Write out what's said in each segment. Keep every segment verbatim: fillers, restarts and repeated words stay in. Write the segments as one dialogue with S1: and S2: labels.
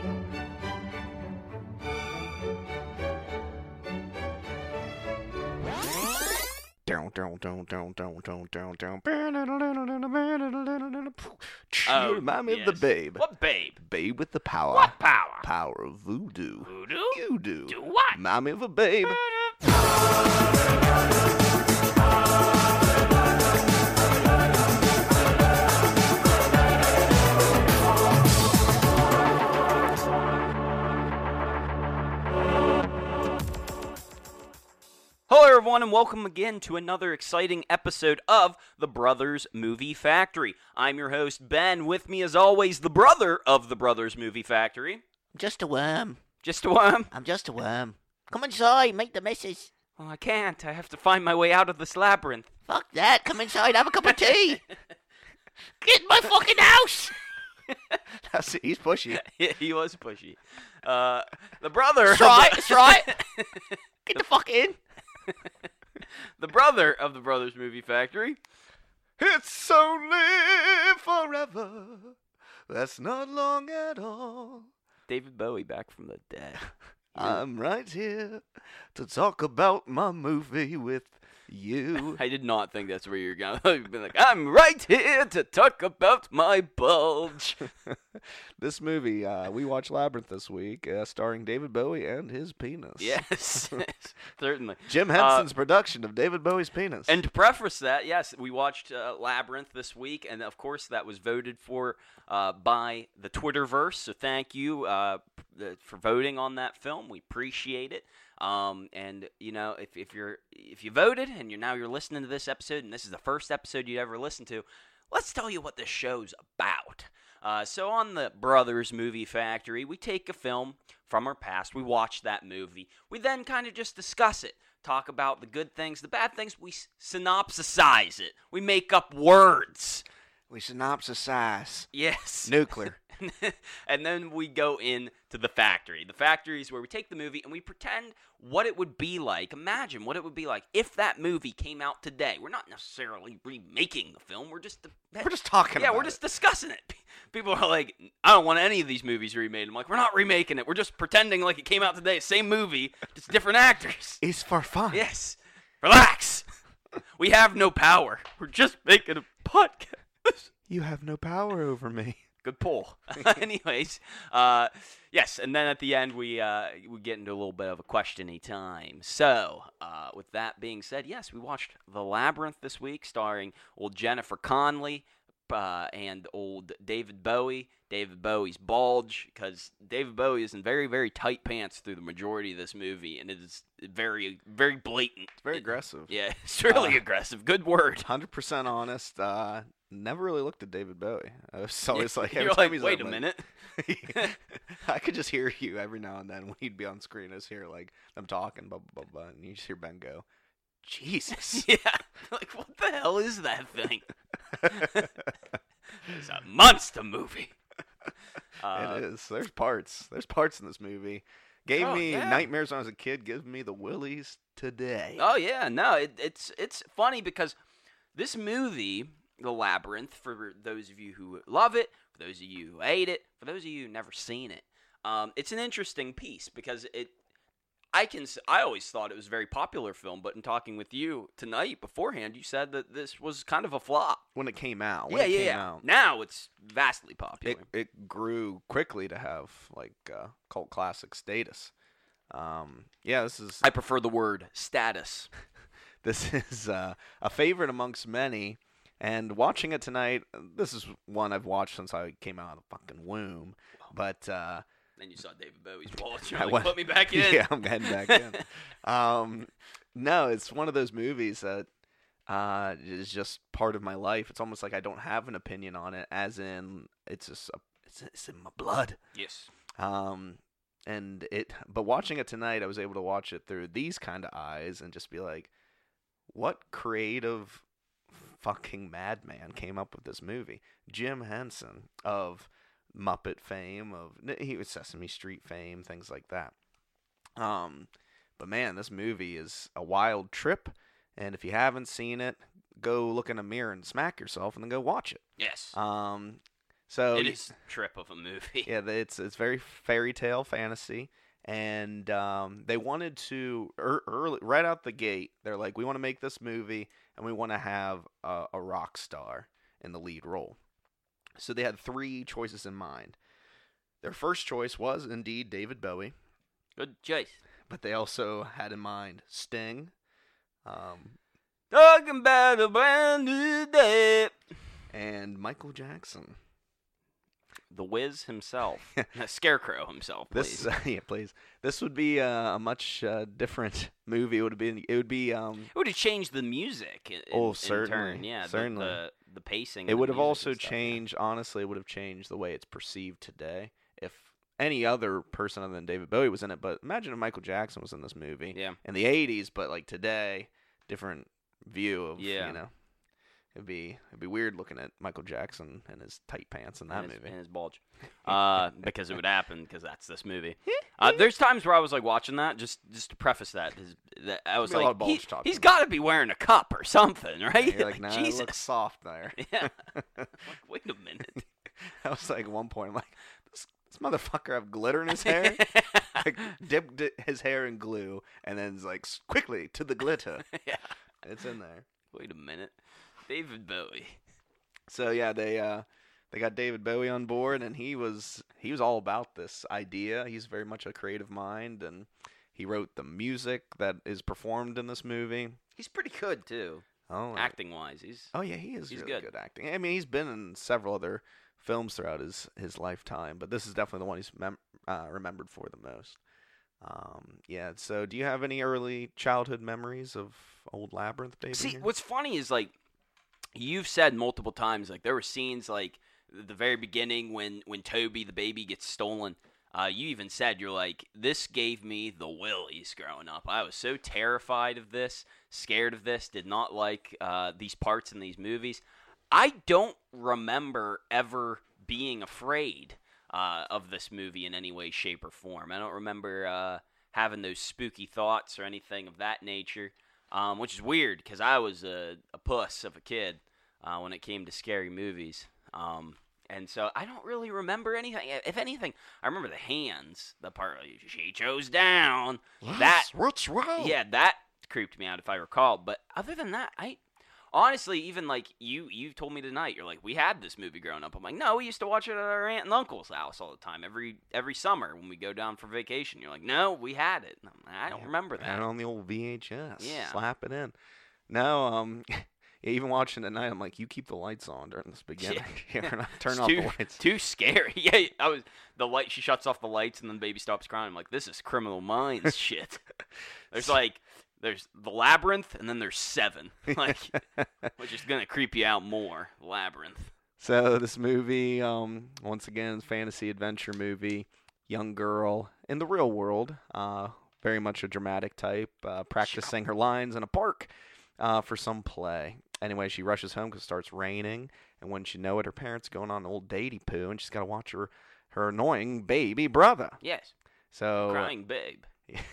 S1: Oh,
S2: remind me
S1: yes.
S2: of the babe.
S1: What babe?
S2: Babe with the power.
S1: What power?
S2: Power of voodoo.
S1: Voodoo?
S2: You do.
S1: Do what?
S2: Remind me of a babe.
S1: Hello, everyone, and welcome again to another exciting episode of the Brothers Movie Factory. I'm your host, Ben. With me, as always, the brother of the Brothers Movie Factory.
S3: Just a worm.
S1: Just a worm.
S3: I'm just a worm. Come inside, meet the missus.
S1: Well, I can't. I have to find my way out of this labyrinth.
S3: Fuck that. Come inside, have a cup of tea. Get in my fucking house.
S2: That's, he's pushy.
S1: Yeah, he was pushy. Uh, the brother.
S3: That's
S1: of
S3: right,
S1: the-
S3: that's right. Get the fuck in.
S1: the brother of the Brothers Movie Factory.
S2: It's only forever. That's not long at all.
S1: David Bowie, back from the dead.
S2: I'm right here to talk about my movie with you.
S1: I did not think that's where you're going. You've been like, I'm right here to talk about my bulge.
S2: This movie, uh, we watched Labyrinth this week, uh, starring David Bowie and his penis.
S1: Yes, certainly.
S2: Jim Henson's uh, production of David Bowie's penis.
S1: And to preface that, yes, we watched uh, Labyrinth this week, and of course that was voted for uh, by the Twitterverse. So thank you uh, for voting on that film. We appreciate it. Um, and you know, if if you're if you voted and you're now you're listening to this episode, and this is the first episode you ever listened to, let's tell you what this show's about. Uh, so on the Brothers Movie Factory, we take a film from our past, we watch that movie, we then kind of just discuss it, talk about the good things, the bad things, we synopsisize it, we make up words.
S2: We synopsisize.
S1: Yes.
S2: Nuclear.
S1: And then we go into the factory. The factory is where we take the movie and we pretend what it would be like. Imagine what it would be like if that movie came out today. We're not necessarily remaking the film. We're just
S2: we're just talking
S1: yeah,
S2: about
S1: we're just discussing it. People are like, I don't want any of these movies remade. I'm like, we're not remaking it. We're just pretending like it came out today. Same movie, just different actors.
S2: It's for fun.
S1: Yes. Relax. We have no power. We're just making a podcast.
S2: You have no power over me.
S1: Good pull. Anyways, uh, yes, and then at the end we uh, we get into a little bit of a question-y time. So, uh, with that being said, yes, we watched The Labyrinth this week, starring old Jennifer Connelly uh, and old David Bowie. David Bowie's bulge, because David Bowie is in very, very tight pants through the majority of this movie, and it is very, very blatant.
S2: It's very
S1: it,
S2: aggressive.
S1: Yeah, it's really
S2: uh,
S1: aggressive. Good word.
S2: one hundred percent honest. Uh, never really looked at David Bowie. I was always like, every
S1: You're
S2: time
S1: like,
S2: he's
S1: wait
S2: on,
S1: a
S2: like,
S1: minit.
S2: I could just hear you every now and then when he'd be on screen. I just hear like them talking, blah blah blah, blah, and you just hear Ben go, Jesus.
S1: Yeah, like what the hell is that thing? It's a monster movie. Uh,
S2: it is. There's parts. There's parts in this movie. Gave
S1: oh,
S2: me
S1: yeah.
S2: nightmares when I was a kid. Gives me the willies today.
S1: Oh yeah, no, it, it's it's funny because this movie, The Labyrinth, for those of you who love it, for those of you who hate it, for those of you who've never seen it, um, it's an interesting piece because it. I can. I always thought it was a very popular film, but in talking with you tonight beforehand, you said that this was kind of a flop
S2: When it came out. When
S1: yeah,
S2: it
S1: yeah,
S2: came
S1: yeah.
S2: out.
S1: Now it's vastly popular.
S2: It it grew quickly to have like uh, cult classic status. Um, yeah, this is
S1: I prefer the word status.
S2: this is uh, a favorite amongst many. And watching it tonight, this is one I've watched since I came out of the fucking womb. But uh,
S1: then you saw David Bowie's wallet. You're
S2: I
S1: like,
S2: went-
S1: put me back in.
S2: yeah, I'm heading back in. um, no, it's one of those movies that uh, is just part of my life. It's almost like I don't have an opinion on it, as in it's just a, it's, it's in my blood.
S1: Yes.
S2: Um, and it, but watching it tonight, I was able to watch it through these kind of eyes and just be like, what creative fucking madman came up with this movie? Jim Henson of Muppet fame, of he was Sesame Street fame, things like that. Um, but man, this movie is a wild trip, and if you haven't seen it, go look in a mirror and smack yourself, and then go watch it.
S1: Yes.
S2: Um, So
S1: It is a trip of a movie.
S2: yeah, the- it's it's very fairy tale fantasy, and um, they wanted to er, early right out the gate. They're like, we want to make this movie, and we want to have a, a rock star in the lead role. So they had three choices in mind. Their first choice was indeed David Bowie,
S1: Good choice.
S2: but they also had in mind Sting, um,
S1: Talking about a brand new day.
S2: and Michael Jackson.
S1: The Wiz himself. The Scarecrow himself, please.
S2: This, uh, yeah, please. This would be uh, a much uh, different movie. It would have been. It would be. Um,
S1: It would have changed the music in,
S2: Oh,
S1: in
S2: certainly,
S1: turn. Yeah, the-
S2: certainly.
S1: The, the, pacing.
S2: it
S1: and
S2: would
S1: the
S2: have
S1: music
S2: also
S1: and stuff, yeah.
S2: changed. Honestly, it would have changed the way it's perceived today. If any other person other than David Bowie was in it, but imagine if Michael Jackson was in this movie
S1: Yeah.
S2: in the eighties, but like today, different view of
S1: Yeah.
S2: you know. It'd be it'd be weird looking at Michael Jackson and his tight pants in that
S1: and his,
S2: movie.
S1: and his bulge, uh, because it would happen because that's this movie. Uh, there's times where I was like watching that just just to preface that, is- that I was
S2: Be a lot
S1: like,
S2: of bulge
S1: he,
S2: talk
S1: he's
S2: in
S1: got to be wearing a cup or something, right?
S2: You're like, nah, it
S1: Jesus.
S2: looks soft there.
S1: Yeah. Like, wait a minute.
S2: I was like, at one point, I'm like, this, this motherfucker have glitter in his hair? Like, dipped it- his hair in glue, and then it's like, "S- quickly, to the glitter.
S1: Yeah.
S2: It's in there.
S1: Wait a minute. David Bowie.
S2: So, yeah, they uh, they got David Bowie on board, and he was he was all about this idea. He's very much a creative mind, and he wrote the music that is performed in this movie.
S1: He's pretty good too,
S2: Oh,
S1: acting wise. He's
S2: oh yeah, he is
S1: he's
S2: really
S1: good.
S2: good. acting. I mean, he's been in several other films throughout his, his lifetime, but this is definitely the one he's mem- uh, remembered for the most. Um, yeah. So, do you have any early childhood memories of old Labyrinth, baby?
S1: See,
S2: here?
S1: what's funny is like you've said multiple times, like there were scenes like the very beginning when when Toby the baby gets stolen. Uh, you even said you're like, this gave me the willies growing up. I was so terrified of this, scared of this, did not like uh, these parts in these movies. I don't remember ever being afraid uh, of this movie in any way, shape, or form. I don't remember uh, having those spooky thoughts or anything of that nature, um, which is weird because I was a, a puss of a kid uh, when it came to scary movies. Um, and so I don't really remember anything. If anything, I remember the hands, the part where she chose down. That
S3: What's wrong?
S1: yeah, that creeped me out if I recall. But other than that, I honestly, even like you, you told me tonight, you're like, we had this movie growing up. I'm like, no, we used to watch it at our aunt and uncle's house all the time, every every summer when we go down for vacation. You're like, no, we had it. And I'm like, I don't
S2: Yeah,
S1: remember
S2: And
S1: that.
S2: on the old V H S.
S1: Yeah.
S2: Slap it in. No, um, yeah, even watching it at night, I'm like, you keep the lights on during this beginning.
S1: Yeah.
S2: Here, turn
S1: It's
S2: off
S1: too,
S2: the lights.
S1: Too scary. Yeah, I was the light. She shuts off the lights, and then the baby stops crying. I'm like, this is Criminal Minds shit. There's like, there's the Labyrinth, and then there's Seven, like, which is gonna creep you out more. Labyrinth.
S2: So this movie, um, once again, fantasy adventure movie. Young girl in the real world, uh, very much a dramatic type, uh, practicing her lines in a park uh, for some play. Anyway, she rushes home because it starts raining, and when she know it, her parents going on an old datey poo, and she's got to watch her her annoying baby brother.
S1: Yes.
S2: So
S1: Crying babe.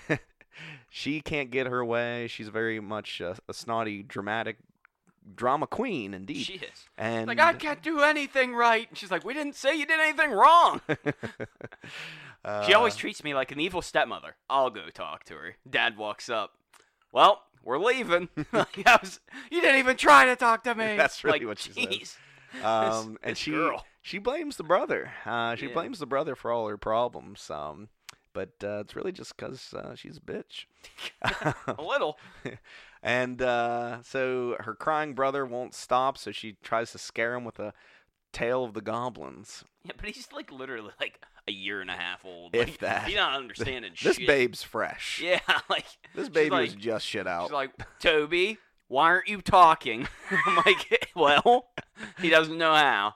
S2: she can't get her way. She's very much a, a snotty, dramatic drama queen, indeed.
S1: She is.
S2: and
S1: Like, I can't do anything right. And she's like, we didn't say you did anything wrong.
S2: uh,
S1: She always treats me like an evil stepmother. I'll go talk to her. Dad walks up. Well, we're leaving. Like, I was, you didn't even try to talk to me.
S2: That's really
S1: Like,
S2: what she
S1: jeez.
S2: says. Um, and
S1: this
S2: she
S1: girl.
S2: she blames the brother. Uh, she
S1: Yeah.
S2: blames the brother for all her problems. Um, but uh, it's really just because uh, she's a bitch.
S1: A little.
S2: And uh, so her crying brother won't stop, so she tries to scare him with a tale of the goblins.
S1: Yeah, but he's like literally like a year and a half old.
S2: If
S1: Like,
S2: that.
S1: He's not understanding
S2: This
S1: shit.
S2: babe's fresh.
S1: Yeah, like
S2: This
S1: she's
S2: baby
S1: like,
S2: was just shit out.
S1: She's like, Toby, why aren't you talking? I'm like, well, he doesn't know how.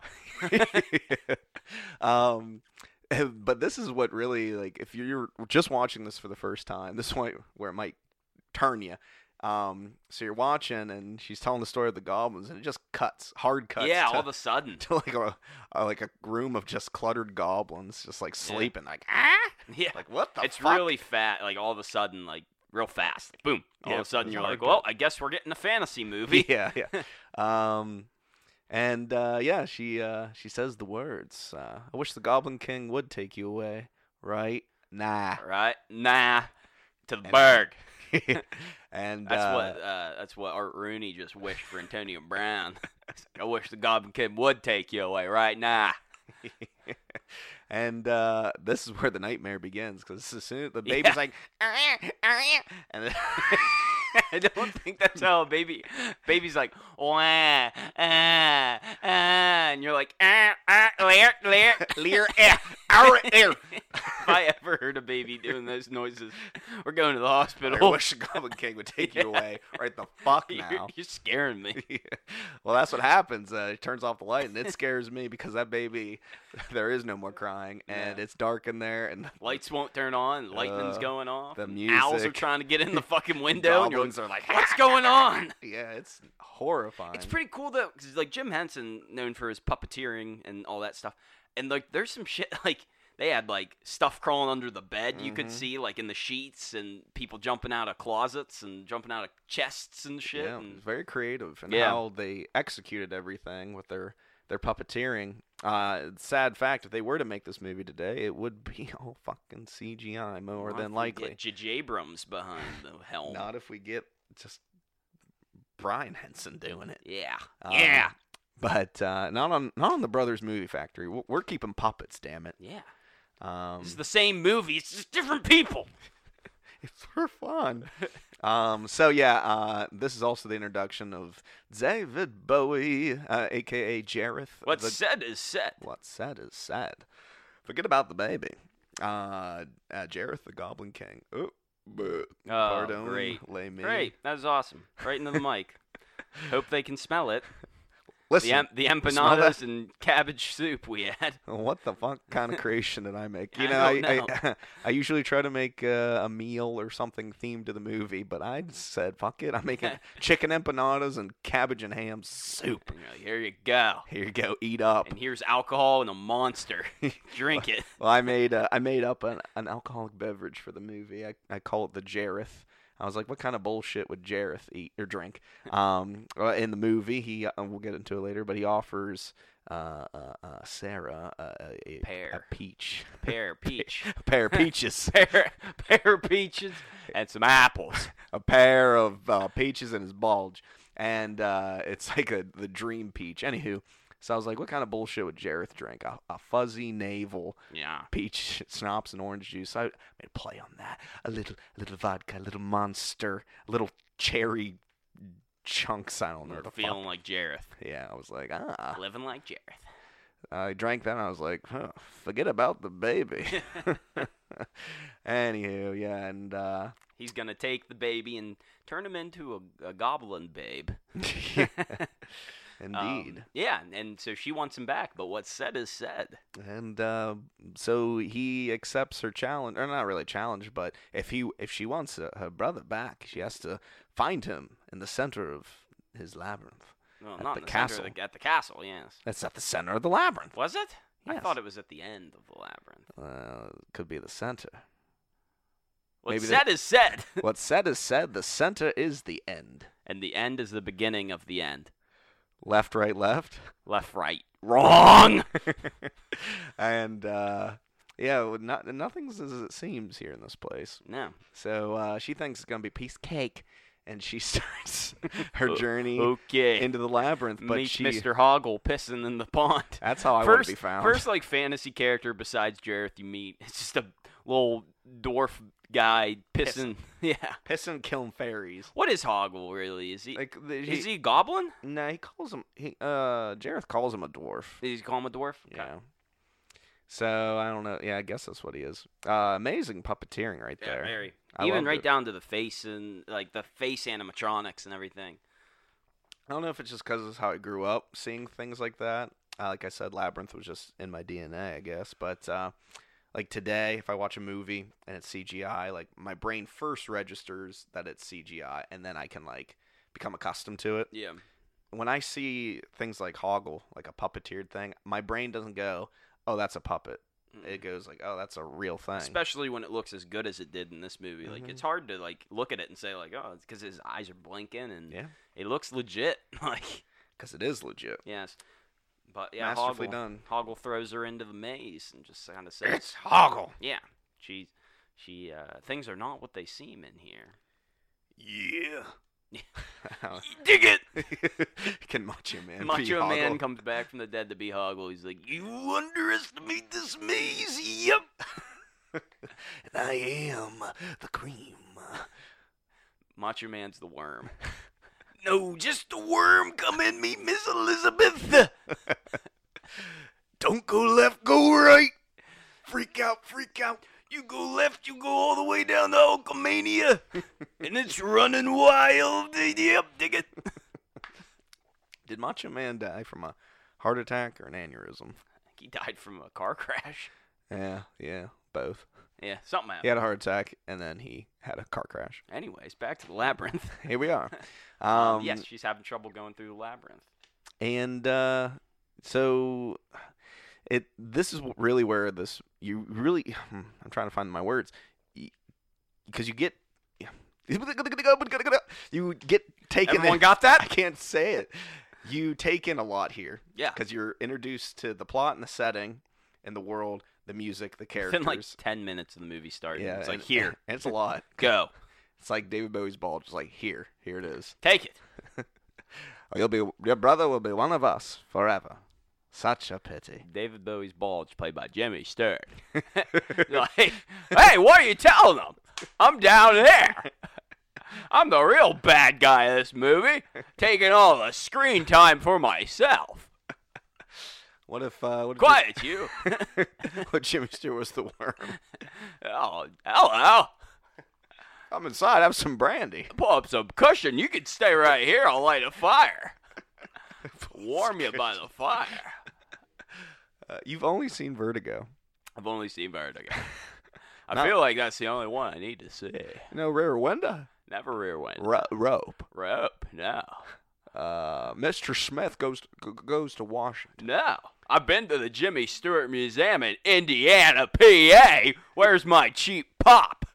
S2: um, but this is what really, like, if you're just watching this for the first time, this is why- where it might turn you. Um, so you're watching, and she's telling the story of the goblins, and it just cuts, hard cuts.
S1: Yeah,
S2: to,
S1: all of a sudden.
S2: to like a, a like a room of just cluttered goblins, just like sleeping, like ah,
S1: Yeah,
S2: like what the
S1: it's
S2: fuck?
S1: really fat. Like all of a sudden, like real fast. Like, boom. All
S2: Yeah,
S1: of a sudden,
S2: it's
S1: you're
S2: hard
S1: like,
S2: cut.
S1: well, I guess we're getting a fantasy movie.
S2: yeah, yeah. Um, And uh, yeah, she uh, she says the words. Uh, I wish the Goblin King would take you away, right? Nah.
S1: Right? Nah. To the
S2: And-
S1: Berg.
S2: and
S1: That's
S2: uh,
S1: what uh, that's what Art Rooney just wished for Antonio Brown. I wish the Goblin King would take you away right now.
S2: and uh, this is where the nightmare begins because as soon the baby's
S1: Yeah.
S2: like, and then
S1: I don't think that's how a baby baby's like wah ah ah, and you're like ah ah leer leer leer ah ah leer. If I ever heard a baby doing those noises, we're going to the
S2: I
S1: hospital.
S2: wish the Goblin King would take
S1: Yeah.
S2: you away right the fuck
S1: You're,
S2: now.
S1: you're scaring me.
S2: Well, that's what happens. Uh, he turns off the light, and it scares me because that baby, there is no more crying, and
S1: Yeah.
S2: it's dark in there, and
S1: Lights won't turn on. Lightning's
S2: Uh,
S1: going off.
S2: the
S1: and Owls are
S2: music.
S1: trying to get in the fucking window. and you're
S2: goblins
S1: like,
S2: are like,
S1: what's going on?
S2: yeah, it's horrifying.
S1: It's pretty cool though, because like Jim Henson, known for his puppeteering and all that stuff, and like there's some shit like they had like stuff crawling under the bed you could
S2: Mhm.
S1: see like in the sheets, and people jumping out of closets and jumping out of chests and shit.
S2: Yeah,
S1: and
S2: it's very creative, and
S1: Yeah.
S2: how they executed everything with their their puppeteering. Uh, sad fact: if they were to make this movie today, it would be all fucking C G I more
S1: Not
S2: than
S1: if we
S2: likely.
S1: get J J Abrams behind the helm.
S2: Not if we get just Brian Henson doing it.
S1: Yeah.
S2: Um,
S1: yeah.
S2: But uh, not on not on the Brothers Movie Factory. We're, we're keeping puppets, damn it.
S1: Yeah.
S2: Um,
S1: It's the same movie. It's just different people.
S2: it's for fun. um, so yeah, uh, this is also the introduction of David Bowie, uh, aka Jareth.
S1: What's
S2: the,
S1: said is said.
S2: What's said is said. Forget about the baby. Uh, uh Jareth the Goblin King. Oh, but, pardon,
S1: great.
S2: lay me.
S1: Great. That was awesome. Right into the mic. Hope they can smell it.
S2: Listen,
S1: The, em- the
S2: smell that?
S1: empanadas and cabbage soup we had.
S2: what the fuck kind of creation did I make? You
S1: I
S2: know, I,
S1: don't
S2: I, I usually try to make uh, a meal or something themed to the movie, but I said, fuck it. I'm making chicken empanadas and cabbage and ham soup.
S1: And you're like, here you go.
S2: Here you go, eat up.
S1: And here's alcohol and a monster. Drink it.
S2: Well, I made uh, I made up an, an alcoholic beverage for the movie. I, I call it the Jareth. I was like, what kind of bullshit would Jareth eat or drink? Um, well, in the movie, he uh, we'll get into it later, but he offers uh, uh, uh, Sarah uh, a,
S1: Pear.
S2: a peach,
S1: Pear, peach.
S2: a pair of peaches,
S1: Pear, pear peaches and some apples.
S2: a pair of uh, peaches in his bulge, and uh, it's like a the dream peach. Anywho, so I was like, what kind of bullshit would Jareth drink? A, a fuzzy navel.
S1: Yeah.
S2: Peach schnapps and orange juice. So I made a play on that. A little, a little vodka, a little Monster, a little cherry chunks. I don't know.
S1: I'm
S2: The
S1: feeling
S2: fuck.
S1: like Jareth.
S2: Yeah, I was like, ah.
S1: Living like Jareth.
S2: I drank that, and I was like, huh, forget about the baby. Anywho, yeah, and uh,
S1: He's going to take the baby and turn him into a, a goblin babe.
S2: indeed.
S1: Um, yeah, and so she wants him back, but what's said is said.
S2: And uh, so he accepts her challenge, or not really challenge, but if he if she wants uh, her brother back, she has to find him in the center of his labyrinth.
S1: Well,
S2: At
S1: not
S2: the
S1: in the center
S2: castle.
S1: of the, at the castle, yes.
S2: That's at the center of the labyrinth.
S1: Was it? I
S2: Yes.
S1: thought it was at the end of the labyrinth.
S2: Uh, could be the center.
S1: What's
S2: Maybe the-
S1: said is said.
S2: What's said is said. The center is the end.
S1: And the end is the beginning of the end.
S2: Left, right, left.
S1: Left, right, wrong.
S2: and uh, yeah, well, not, nothing's as it seems here in this place.
S1: No.
S2: So uh, she thinks it's gonna be piece of cake, and she starts her
S1: O-
S2: journey
S1: Okay.
S2: into the labyrinth. But
S1: Meet
S2: she,
S1: Mister Hoggle pissing in the pond.
S2: that's how I want
S1: first,
S2: to be found.
S1: first, like fantasy character besides Jareth you meet, it's just a little dwarf guy pissing. Yeah.
S2: pissing, killing fairies.
S1: What is Hoggle really? Is he?
S2: Like, the,
S1: is he a goblin?
S2: No, he calls him. He uh, Jareth calls him a dwarf.
S1: Did he call him a dwarf?
S2: Yeah. So I don't know. Yeah, I guess that's what he is. Uh, amazing puppeteering right
S1: Yeah,
S2: there.
S1: very.
S2: I
S1: Even
S2: loved
S1: right
S2: it.
S1: down to the face and like the face animatronics and everything.
S2: I don't know if it's just because of how I grew up seeing things like that. Uh, like I said, Labyrinth was just in my D N A, I guess. But uh, like today, if I watch a movie and it's C G I, like my brain first registers that it's C G I, and then I can like become accustomed to it.
S1: Yeah.
S2: When I see things like Hoggle, like a puppeteered thing, my brain doesn't go, "Oh, that's a puppet." It goes like, "Oh, that's a real thing."
S1: Especially when it looks as good as it did in this movie. Like
S2: Mhm.
S1: it's hard to like look at it and say like, oh, it's because his eyes are blinking and
S2: Yeah.
S1: it looks legit. Like
S2: Because it is legit.
S1: Yes. But yeah,
S2: Masterfully
S1: Hoggle,
S2: done.
S1: Hoggle throws her into the maze and just kind of says,
S2: It's Hoggle.
S1: Yeah, she, she, uh, things are not what they seem in here.
S2: Yeah.
S1: Dig it!
S2: Can Macho Man be
S1: Macho Man
S2: Hoggle?
S1: comes back from the dead to be Hoggle. He's like, you underestimate this maze? Yep.
S2: And I am the cream.
S1: Macho Man's the worm. No, just the worm. Come in me, Miss Elizabeth.
S2: Don't go left, go right. Freak out, freak out.
S1: You go left, you go all the way down to Hulkamania. And it's running wild. Yep, dig it.
S2: Did Macho Man die from a heart attack or an aneurysm?
S1: He died from a car crash.
S2: Yeah, yeah, both.
S1: Yeah, something happened.
S2: He had a heart attack, and then he had a car crash.
S1: Anyways, back to the labyrinth.
S2: Here we are. Um,
S1: um, yes, she's having trouble going through the labyrinth.
S2: And uh, so it. This is really where this you really. I'm trying to find my words, because you get. You get taken.
S1: Everyone
S2: in,
S1: got that?
S2: I can't say it. You take in a lot here.
S1: Yeah.
S2: Because you're introduced to the plot and the setting, and the world, the music, the characters.
S1: Within like ten minutes of the movie starting.
S2: Yeah,
S1: It's like,
S2: and-
S1: here,
S2: and it's a lot.
S1: go.
S2: It's like David Bowie's ball, just like here, here it is.
S1: Take it.
S2: Or you'll be, your brother will be one of us forever. Such a pity.
S1: David Bowie's Bulge, played by Jimmy Stewart. Like, hey, what are you telling them? I'm down there. I'm the real bad guy of this movie, taking all the screen time for myself.
S2: What if? Uh, what if
S1: Quiet, you.
S2: what Jimmy Stewart was the worm?
S1: Oh, hello.
S2: Come inside, have some brandy.
S1: Pull up some cushion. You can stay right here. I'll light a fire. Warm you by the fire.
S2: Uh, you've only seen Vertigo.
S1: I've only seen Vertigo. I
S2: No.
S1: feel like that's the only one I need to see.
S2: You know, Rear Window.
S1: Never Rear Window.
S2: Ro- rope.
S1: Rope, no.
S2: Uh, Mister Smith goes to, g- goes to Washington.
S1: No. I've been to the Jimmy Stewart Museum in Indiana, P A. Where's my cheap pop?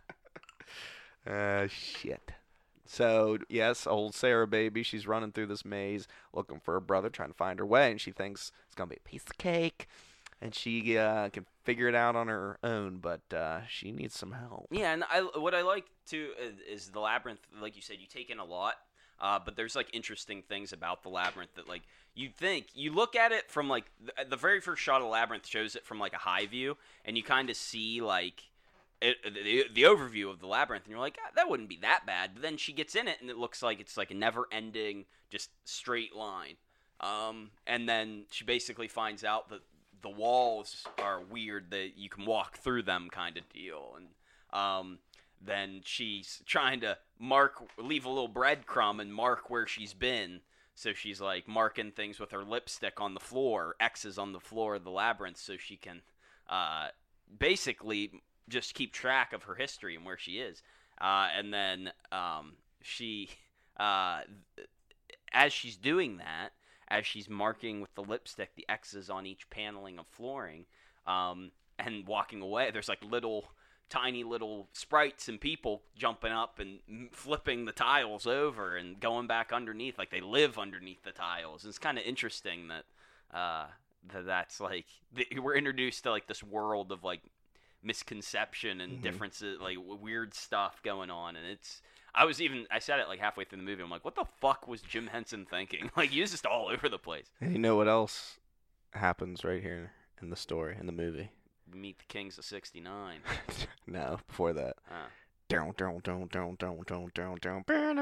S2: Uh, shit. So, yes, old Sarah baby, she's running through this maze looking for her brother, trying to find her way, and she thinks it's going to be a piece of cake, and she uh, can figure it out on her own, but uh, she needs some help.
S1: Yeah, and I, what I like, too, is, is the labyrinth, like you said, you take in a lot, uh, but there's, like, interesting things about the labyrinth that, like, you think, you look at it from, like, the, the very first shot of Labyrinth shows it from, like, a high view, and you kind of see, like, It, the, the overview of the labyrinth, and you're like, ah, that wouldn't be that bad. But then she gets in it, and it looks like it's like a never-ending, just straight line. Um, and then she basically finds out that the walls are weird, that you can walk through them, kind of deal. And um, then she's trying to mark, leave a little breadcrumb and mark where she's been. So she's like marking things with her lipstick on the floor, X's on the floor of the labyrinth, so she can uh, basically just keep track of her history and where she is. Uh, and then um, she, uh, as she's doing that, as she's marking with the lipstick the X's on each paneling of flooring, um, and walking away, there's like little, tiny little sprites and people jumping up and flipping the tiles over and going back underneath, like they live underneath the tiles. And it's kind of interesting that, uh, that that's like, the, we're introduced to like this world of like, misconception and
S2: Mhm.
S1: differences, like w- weird stuff going on, and it's. I was even. I said it like halfway through the movie. I'm like, what the fuck was Jim Henson thinking? Like, he was just all over the place.
S2: And you know what else happens right here in the story, in the movie?
S1: Meet the Kings of sixty-nine.
S2: No, before that.
S1: Uh,
S2: Down, down, down, down, down, down, down, down.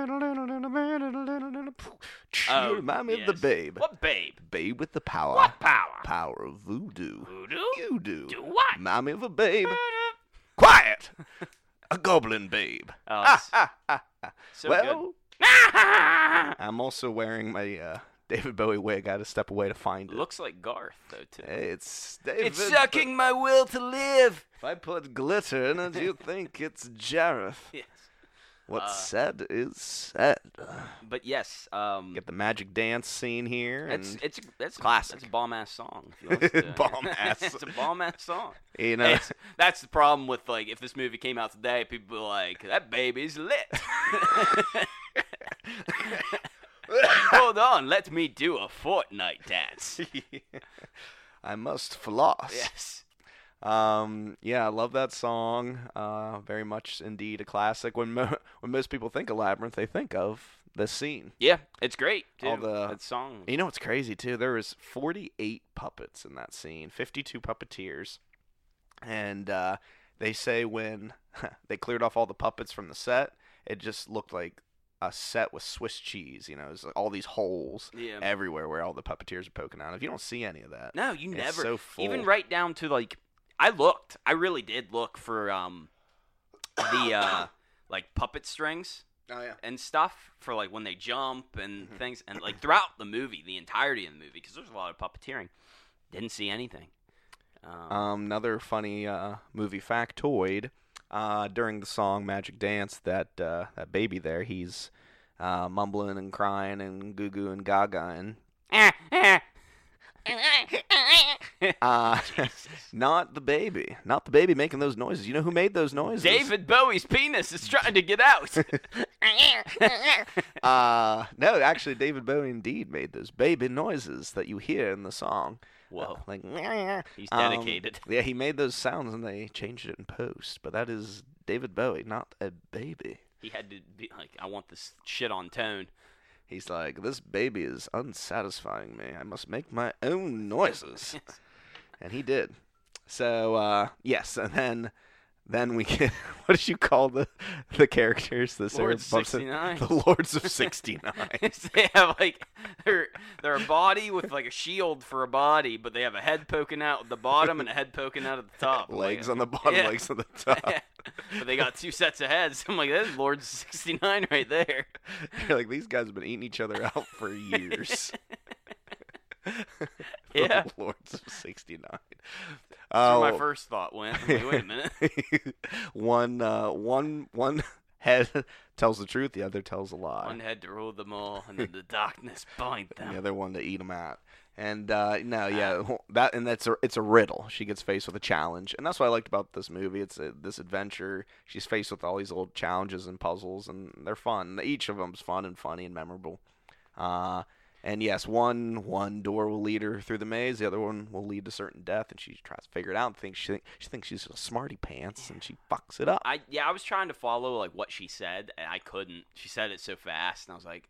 S1: Oh,
S2: You remind me of the
S1: yes.
S2: babe.
S1: What babe?
S2: Babe with the power.
S1: What power?
S2: Power of voodoo.
S1: Voodoo?
S2: You do.
S1: Do what?
S2: Remind me of a babe. Quiet! A goblin babe.
S1: Oh,
S2: Ah,
S1: it's
S2: ah, ah, ah.
S1: so
S2: well,
S1: good.
S2: I'm also wearing my uh, David Bowie wig. I had to step away to find it.
S1: Looks like Garth though too.
S2: Hey, it's David.
S1: It's sucking my will to live.
S2: If I put glitter in it, you think it's Jareth.
S1: Yes.
S2: What's
S1: Uh,
S2: said is said.
S1: But yes, um,
S2: Get the magic dance scene here, and
S1: it's it's it's
S2: Classic.
S1: It's a bomb ass song. If you want to,
S2: Bomb-ass.
S1: It's a bomb ass song.
S2: you know,
S1: It's- that's the problem with like if this movie came out today, people are like that baby's lit. Hold on, let me do a Fortnite dance.
S2: I must floss.
S1: Yes.
S2: Um, yeah, I love that song. Uh, very much indeed a classic. When mo- when most people think of Labyrinth, they think of this scene.
S1: Yeah, it's great. Too.
S2: All the-
S1: that song.
S2: You know what's crazy too? There was forty-eight puppets in that scene, fifty-two puppeteers, and uh, they say when they cleared off all the puppets from the set, it just looked like a set with Swiss cheese. You know, there's all these holes
S1: Yeah.
S2: everywhere where all the puppeteers are poking out. If you don't see any of that,
S1: No, you
S2: it's
S1: never.
S2: so full.
S1: Even right down to like, I looked. I really did look for um, the uh, like puppet strings
S2: Oh yeah.
S1: and stuff for like when they jump and
S2: Mhm.
S1: things, and like throughout the movie, the entirety of the movie, because there's a lot of puppeteering. Didn't see anything. Um,
S2: Um, another funny uh, movie factoid. Uh, during the song "Magic Dance," that uh, that baby there, he's uh, mumbling and crying and goo goo and gaga and
S1: eh, eh.
S2: uh, not the baby, not the baby making those noises. You know who made those noises?
S1: David Bowie's penis is trying to get out.
S2: Uh, no, actually, David Bowie indeed made those baby noises that you hear in the song.
S1: Whoa,
S2: Like,
S1: he's
S2: um,
S1: dedicated.
S2: yeah, he made those sounds and they changed it in post. But that is David Bowie, not a baby.
S1: He had to be like, I want this shit on tone.
S2: He's like, this baby is unsatisfying me. I must make my own noises. And he did. So, uh, yes, and then then we get, what did you call the the characters? The Sarah
S1: Lords
S2: Bumson-
S1: sixty-nine.
S2: The Lords of sixty-nine.
S1: They have like their their body with like a shield for a body, but they have a head poking out at the bottom and a head poking out at the top. I'm
S2: Legs
S1: like,
S2: on the bottom,
S1: yeah.
S2: legs on the top.
S1: But they got two sets of heads. I'm like, that's Lords sixty-nine right there.
S2: You're like, these guys have been eating each other out for years. The
S1: Yeah.
S2: Lords of sixty-nine.
S1: That's where
S2: Oh,
S1: my first thought went. I'm like, wait a minute.
S2: one, uh, one, one head tells the truth, the other tells a lie.
S1: One head to rule them all, and then the darkness bind
S2: And
S1: them.
S2: the other one to eat them out. And uh, no, yeah, that and that's a, it's a riddle. She gets faced with a challenge, and that's what I liked about this movie. It's a, this adventure. She's faced with all these little challenges and puzzles, and they're fun. Each of them's fun and funny and memorable. Uh, and yes, one one door will lead her through the maze. The other one will lead to certain death, and she tries to figure it out. And thinks she she thinks she's a smarty pants, and she fucks it up.
S1: I yeah, I was trying to follow like what she said, and I couldn't. She said it so fast, and I was like,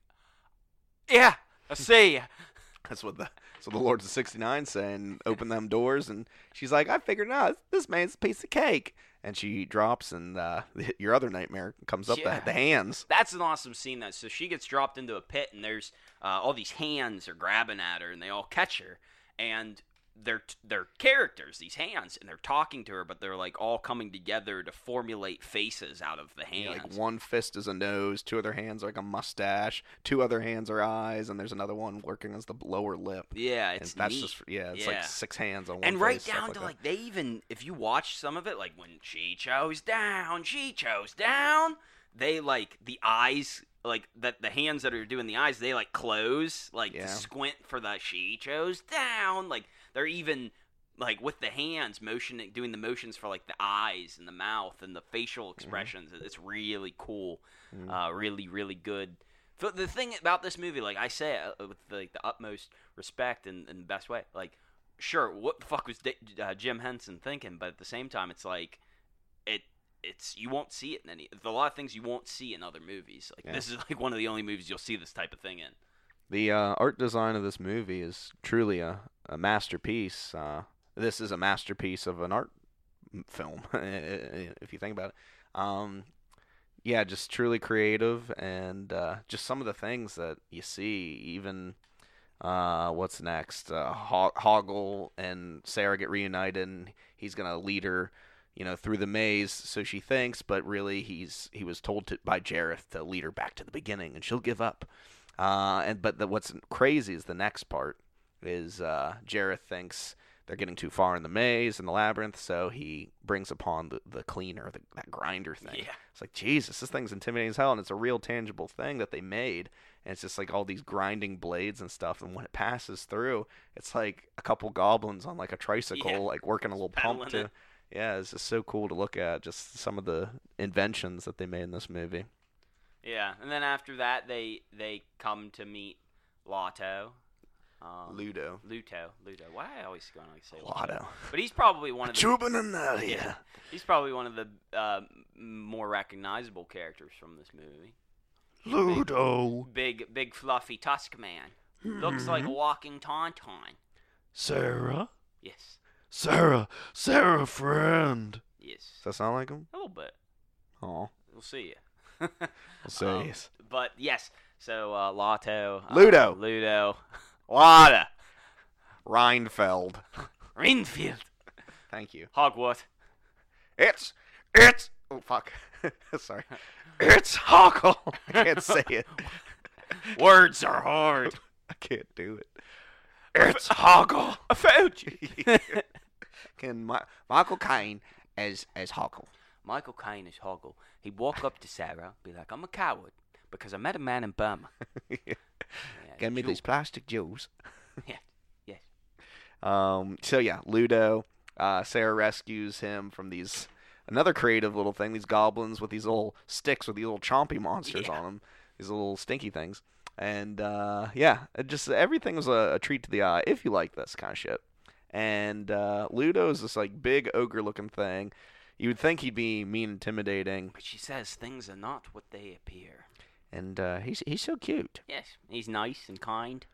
S1: "Yeah, I see."
S2: That's what the so the Lords of sixty-nine saying, open them doors, and she's like, I figured it out. This man's a piece of cake. And she drops, and uh, your other nightmare comes up,
S1: Yeah.
S2: the, the hands.
S1: That's an awesome scene. That so she gets dropped into a pit, and there's uh, all these hands are grabbing at her, and they all catch her, and they're they're characters, these hands, and they're talking to her, but they're like all coming together to formulate faces out of the
S2: Yeah,
S1: hands.
S2: like one fist is a nose, two other hands are like a mustache, two other hands are eyes, and there's another one working as the lower lip.
S1: Yeah,
S2: And
S1: it's
S2: that's
S1: neat.
S2: just yeah, it's
S1: Yeah.
S2: like six hands on one
S1: And right
S2: face, stuff
S1: down
S2: like
S1: to
S2: that.
S1: like they even if you watch some of it, like when she chose down, she chose down, they like the eyes, like that the hands that are doing the eyes, they like close, like
S2: Yeah.
S1: to squint for the she chose down. Like they're even like with the hands motioning, doing the motions for like the eyes and the mouth and the facial expressions. It's really cool,
S2: Mhm.
S1: uh, really really good. So the thing about this movie, like I say, uh, with like the utmost respect and, and the best way, like. Sure, what the fuck was D- uh, Jim Henson thinking? But at the same time, it's like it, it's you won't see it in any. There's a lot of things you won't see in other movies. Like
S2: Yeah.
S1: this is like one of the only movies you'll see this type of thing in.
S2: The uh, art design of this movie is truly a, a masterpiece. Uh, this is a masterpiece of an art m- film, if you think about it. Um, yeah, just truly creative, and uh, just some of the things that you see, even uh, what's next? Uh, Ho- Hoggle and Sarah get reunited, and he's gonna lead her, you know, through the maze. So she thinks, but really, he's he was told to, by Jareth to lead her back to the beginning, and she'll give up. Uh, and but the, what's crazy is the next part is uh, Jareth thinks they're getting too far in the maze and the labyrinth, so he brings upon the, the cleaner, the, that grinder thing.
S1: Yeah.
S2: It's like, Jesus, this thing's intimidating as hell, and it's a real tangible thing that they made, and it's just like all these grinding blades and stuff, and when it passes through, it's like a couple goblins on like a tricycle,
S1: Yeah.
S2: like working a little pump
S1: Pedaling
S2: to.
S1: it.
S2: Yeah, it's just so cool to look at, just some of the inventions that they made in this movie.
S1: Yeah, and then after that, they they come to meet Lotto. Um,
S2: Ludo.
S1: Luto. Ludo. Why I always going to say
S2: Lotto.
S1: Lotto? But he's probably one of the
S2: Chubananalia.
S1: yeah, he's probably one of the uh, more recognizable characters from this movie.
S2: Ludo.
S1: Big, big, big fluffy tusk man. Looks like a walking tauntaun.
S2: Sarah.
S1: Yes.
S2: Sarah. Sarah, friend.
S1: Yes.
S2: Does that sound like him?
S1: A little bit.
S2: Oh.
S1: We'll see you.
S2: We'll see.
S1: Um, but yes, so uh, Lotto. Uh,
S2: Ludo.
S1: Ludo.
S2: Lada. Reinfeld.
S1: Renfield.
S2: Thank you.
S1: Hogwarts.
S2: It's, it's, oh fuck. Sorry. It's Hoggle. I can't say it.
S1: Words are hard.
S2: I can't do it. It's Hoggle.
S1: I found you.
S2: Can Ma- Michael Caine as as Hoggle.
S1: Michael Caine is Hoggle. He'd walk up to Sarah, be like, I'm a coward because I met a man in Burma.
S2: yeah.
S1: Yeah,
S2: Give me
S1: Jew-
S2: these plastic jewels.
S1: Yeah, yes.
S2: Um. So yeah, Ludo. Uh, Sarah rescues him from these another creative little thing. These goblins with these little sticks with these little chompy monsters
S1: Yeah.
S2: on them. These little stinky things. And uh, yeah, it just everything was a, a treat to the eye if you like this kind of shit. And uh, Ludo is this like big ogre-looking thing. You would think he'd be mean, intimidating,
S1: But she says things are not what they appear.
S2: and uh, he's he's so cute.
S1: Yes, he's nice and kind.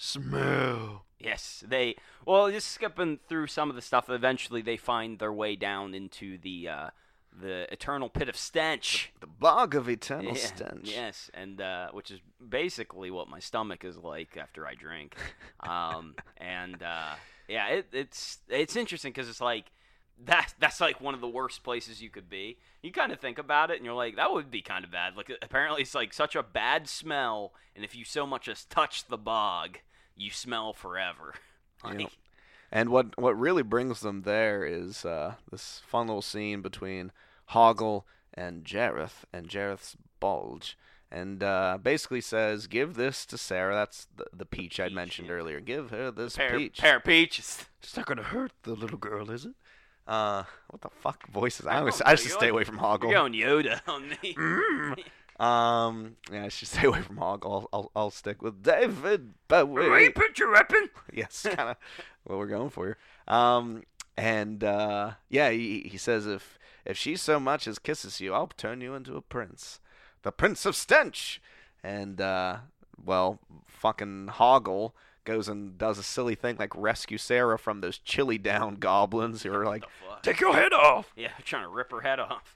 S2: Smell.
S1: Yes, they. Well, just skipping through some of the stuff. Eventually, they find their way down into the uh, the eternal pit of stench.
S2: The bog of eternal
S1: Yeah,
S2: stench.
S1: Yes, and uh, which is basically what my stomach is like after I drink. Um, and uh, yeah, it, it's it's interesting because it's like that that's like one of the worst places you could be. You kind of think about it, and you're like, that would be kind of bad. Like apparently, it's like such a bad smell, and if you so much as touch the bog, you smell forever. Like,
S2: Yep. And what what really brings them there is uh, this fun little scene between Hoggle and Jareth, and Jareth's bulge, and uh, basically says, "Give this to Sarah." That's the, the peach I'd
S1: Peach,
S2: mentioned
S1: yeah.
S2: earlier. Give her this
S1: pear,
S2: peach.
S1: pear peaches.
S2: It's not gonna hurt the little girl, is it? Uh, what the fuck voices? I,
S1: I
S2: always,
S1: don't
S2: I
S1: know,
S2: just
S1: you're
S2: stay
S1: like-
S2: away from
S1: You're
S2: Hoggle.
S1: going Yoda on me.
S2: Mm. Um, yeah, I should stay away from Hoggle. I'll, I'll, I'll stick with David Bowie.
S1: put your weapon.
S2: Yes, kind of what we're going for here. Um, and uh, yeah, he, he says if if she so much as kisses you, I'll turn you into a prince, the Prince of Stench. And uh, well, fucking Hoggle goes and does a silly thing like rescue Sarah from those chili down goblins who are like,
S1: What the fuck?
S2: take your head off.
S1: Yeah, trying to rip her head off.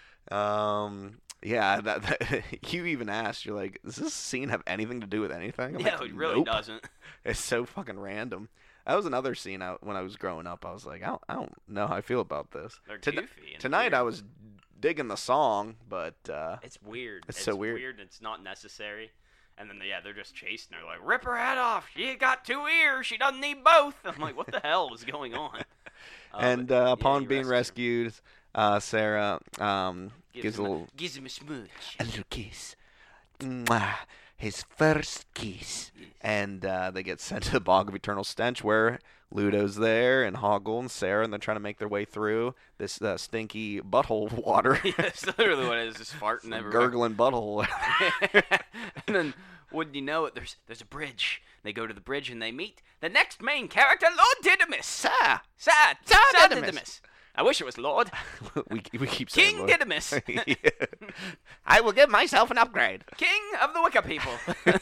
S2: Um, yeah, that, that you even asked, you're like, does this scene have anything to do with anything? I'm
S1: Yeah,
S2: like,
S1: it really
S2: nope.
S1: doesn't.
S2: It's so fucking random. That was another scene I, when I was growing up. I was like, I don't, I don't know how I feel about this.
S1: They're
S2: Ton-
S1: goofy. and
S2: Tonight
S1: weird.
S2: I was digging the song, but uh,
S1: It's weird.
S2: It's so weird.
S1: weird. It's not necessary. And then yeah, they're just chasing her like, rip her head off. She got two ears. She doesn't need both. I'm like, what the hell is going on? Uh,
S2: and
S1: but,
S2: uh,
S1: yeah,
S2: upon
S1: he
S2: being
S1: rescued
S2: rescued, uh, Sarah um,
S1: him.
S2: gives a
S1: him
S2: little
S1: gives him a smooch.
S2: a little kiss. Mwah. His first kiss.
S1: Yes.
S2: And uh, they get sent to the Bog of Eternal Stench where Ludo's there and Hoggle and Sarah, and they're trying to make their way through this uh, stinky butthole water.
S1: Yeah, that's literally what it is. Just farting
S2: Some
S1: everywhere.
S2: gurgling butthole.
S1: And then, wouldn't you know it, there's there's a bridge. They go to the bridge and they meet the next main character, Lord Didymus.
S2: Sir!
S1: Sir,
S2: Sir
S1: Sir
S2: Didymus.
S1: Didymus. I wish it was Lord.
S2: we, we keep saying
S1: King
S2: Lord.
S1: Didymus.
S2: Yeah. I will give myself an upgrade.
S1: King of the Wicker People.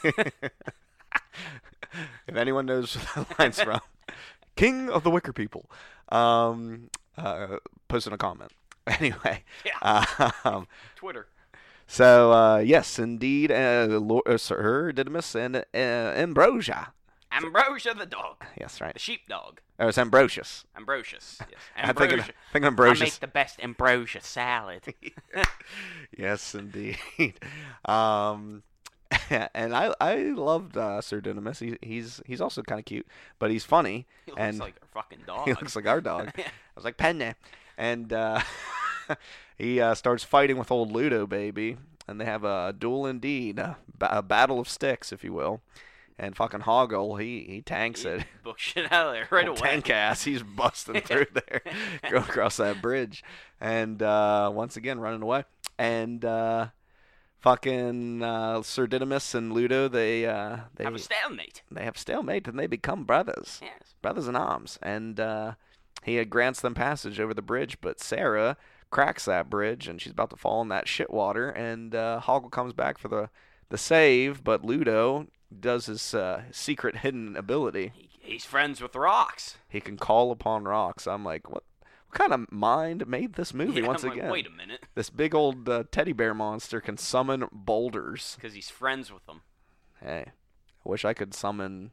S2: If anyone knows where that line's from, King of the Wicker People, um, uh, post in a comment. Anyway,
S1: Yeah.
S2: um,
S1: Twitter.
S2: so uh, yes, indeed, uh, Lord, uh, Sir Didymus and uh, Ambrosia.
S1: Ambrosia the dog.
S2: Yes, right.
S1: The sheepdog.
S2: Oh, it's Ambrosius.
S1: Ambrosius. Yes.
S2: I think
S1: Ambrosia.
S2: I think
S1: I
S2: Ambrosius.
S1: make the best ambrosia salad.
S2: Yes, indeed. Um, and I I loved uh, Sir Didymus. He, he's he's also kind of cute, but he's funny.
S1: He looks
S2: and
S1: like a fucking dog.
S2: he looks like our dog. I was like, Penny. And uh, he uh, starts fighting with old Ludo, baby. And they have a duel indeed, a, ba- a battle of sticks, if you will. And fucking Hoggle, he, he tanks it.
S1: Book shit out of there right
S2: Old
S1: away.
S2: Tank ass, he's busting through there, going across that bridge. And uh, once again, running away. And uh, fucking uh, Sir Didymus and Ludo, they uh, they
S1: Have a stalemate.
S2: they have stalemate and they become brothers,
S1: Yes.
S2: brothers in arms. And uh, he grants them passage over the bridge, but Sarah cracks that bridge and she's about to fall in that shit water. And uh, Hoggle comes back for the the save, but Ludo does his uh, secret hidden ability.
S1: He, he's friends with rocks.
S2: He can call upon rocks. I'm like, what? What kind of mind made this movie
S1: Yeah,
S2: once
S1: I'm like,
S2: again?
S1: wait a minute.
S2: This big old uh, teddy bear monster can summon boulders.
S1: Because he's friends with them.
S2: Hey, I wish I could summon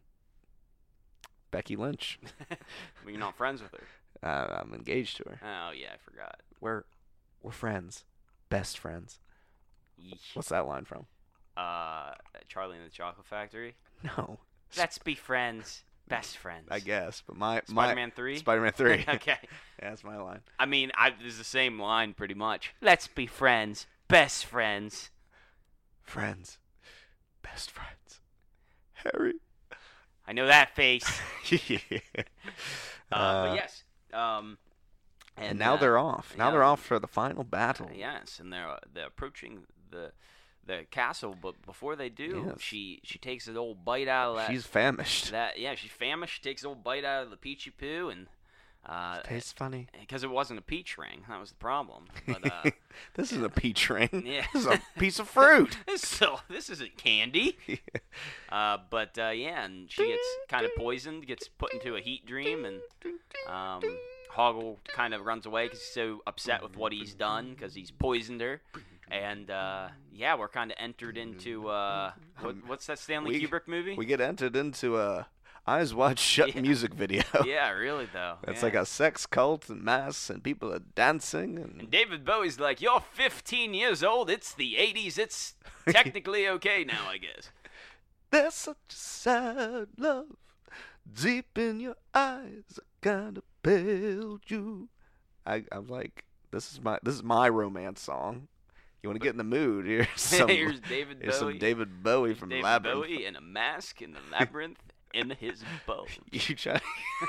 S2: Becky Lynch.
S1: But you're not friends with her.
S2: Uh, I'm engaged to her.
S1: Oh, yeah, I forgot.
S2: We're we're friends, best friends.
S1: Yeesh.
S2: What's that line from?
S1: Uh, Charlie and the Chocolate Factory.
S2: No,
S1: Let's be friends. Best friends.
S2: I guess, but my
S1: Spider-Man
S2: my
S1: three?
S2: Spider-Man three.
S1: Okay.
S2: Yeah, that's my line.
S1: I mean, I, this is the same line pretty much. Let's be friends. Best friends.
S2: Friends, best friends. Harry.
S1: I know that face.
S2: yeah.
S1: Uh,
S2: Uh,
S1: but yes. Um,
S2: And,
S1: and
S2: now
S1: uh,
S2: they're off. Now
S1: yeah.
S2: they're off for the final battle.
S1: Uh, yes, and they're uh, they're approaching the the castle, but before they do,
S2: Yes.
S1: she she takes an old bite out of that.
S2: She's famished.
S1: that yeah, she's famished. She takes an old bite out of the peachy poo, and uh,
S2: Tastes funny.
S1: because it wasn't a peach ring, that was the problem. But uh,
S2: This is a peach ring.
S1: yeah,
S2: This is a piece of fruit.
S1: so this isn't candy. Uh, but uh, yeah, and she gets kind of poisoned, gets put into a heat dream, and um, Hoggle kind of runs away because he's so upset with what he's done because he's poisoned her. And uh, yeah, we're kind of entered into uh, what, what's that Stanley
S2: We-
S1: Kubrick movie?
S2: We get entered into a Eyes Wide Shut
S1: Yeah.
S2: music video.
S1: Yeah, really though.
S2: It's
S1: yeah.
S2: like a sex cult and masks and people are dancing and
S1: And David Bowie's like, "You're fifteen years old. It's the eighties. It's technically okay now, I guess."
S2: there's such a sad love deep in your eyes. I kind of pale you. I I'm like, this is my this is my romance song. You want to get in the mood? Here's some
S1: Here's David
S2: here's
S1: Bowie.
S2: some David Bowie
S1: Here's
S2: from
S1: David
S2: Labyrinth.
S1: Bowie in a mask in the labyrinth in his bones.
S2: You try.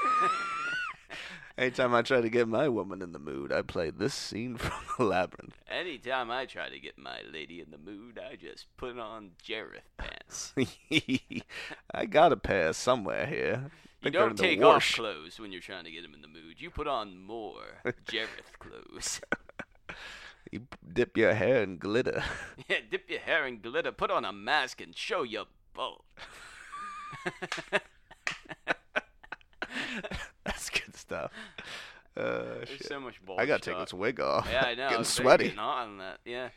S2: Anytime I try to get my woman in the mood, I play this scene from the Labyrinth.
S1: Anytime I try to get my lady in the mood, I just put on Jareth pants.
S2: I got a pair somewhere here.
S1: You
S2: Think they're in
S1: don't
S2: the
S1: take off
S2: wash.
S1: clothes when you're trying to get him in the mood. You put on more Jareth clothes.
S2: You dip your hair in glitter.
S1: Yeah, dip your hair in glitter, put on a mask, and show your bulge.
S2: That's good stuff. Uh,
S1: There's
S2: shit.
S1: so much bulge
S2: I gotta take
S1: talk.
S2: this wig off.
S1: Yeah, I know.
S2: Getting
S1: I was
S2: sweaty.
S1: Getting hot on that. Yeah.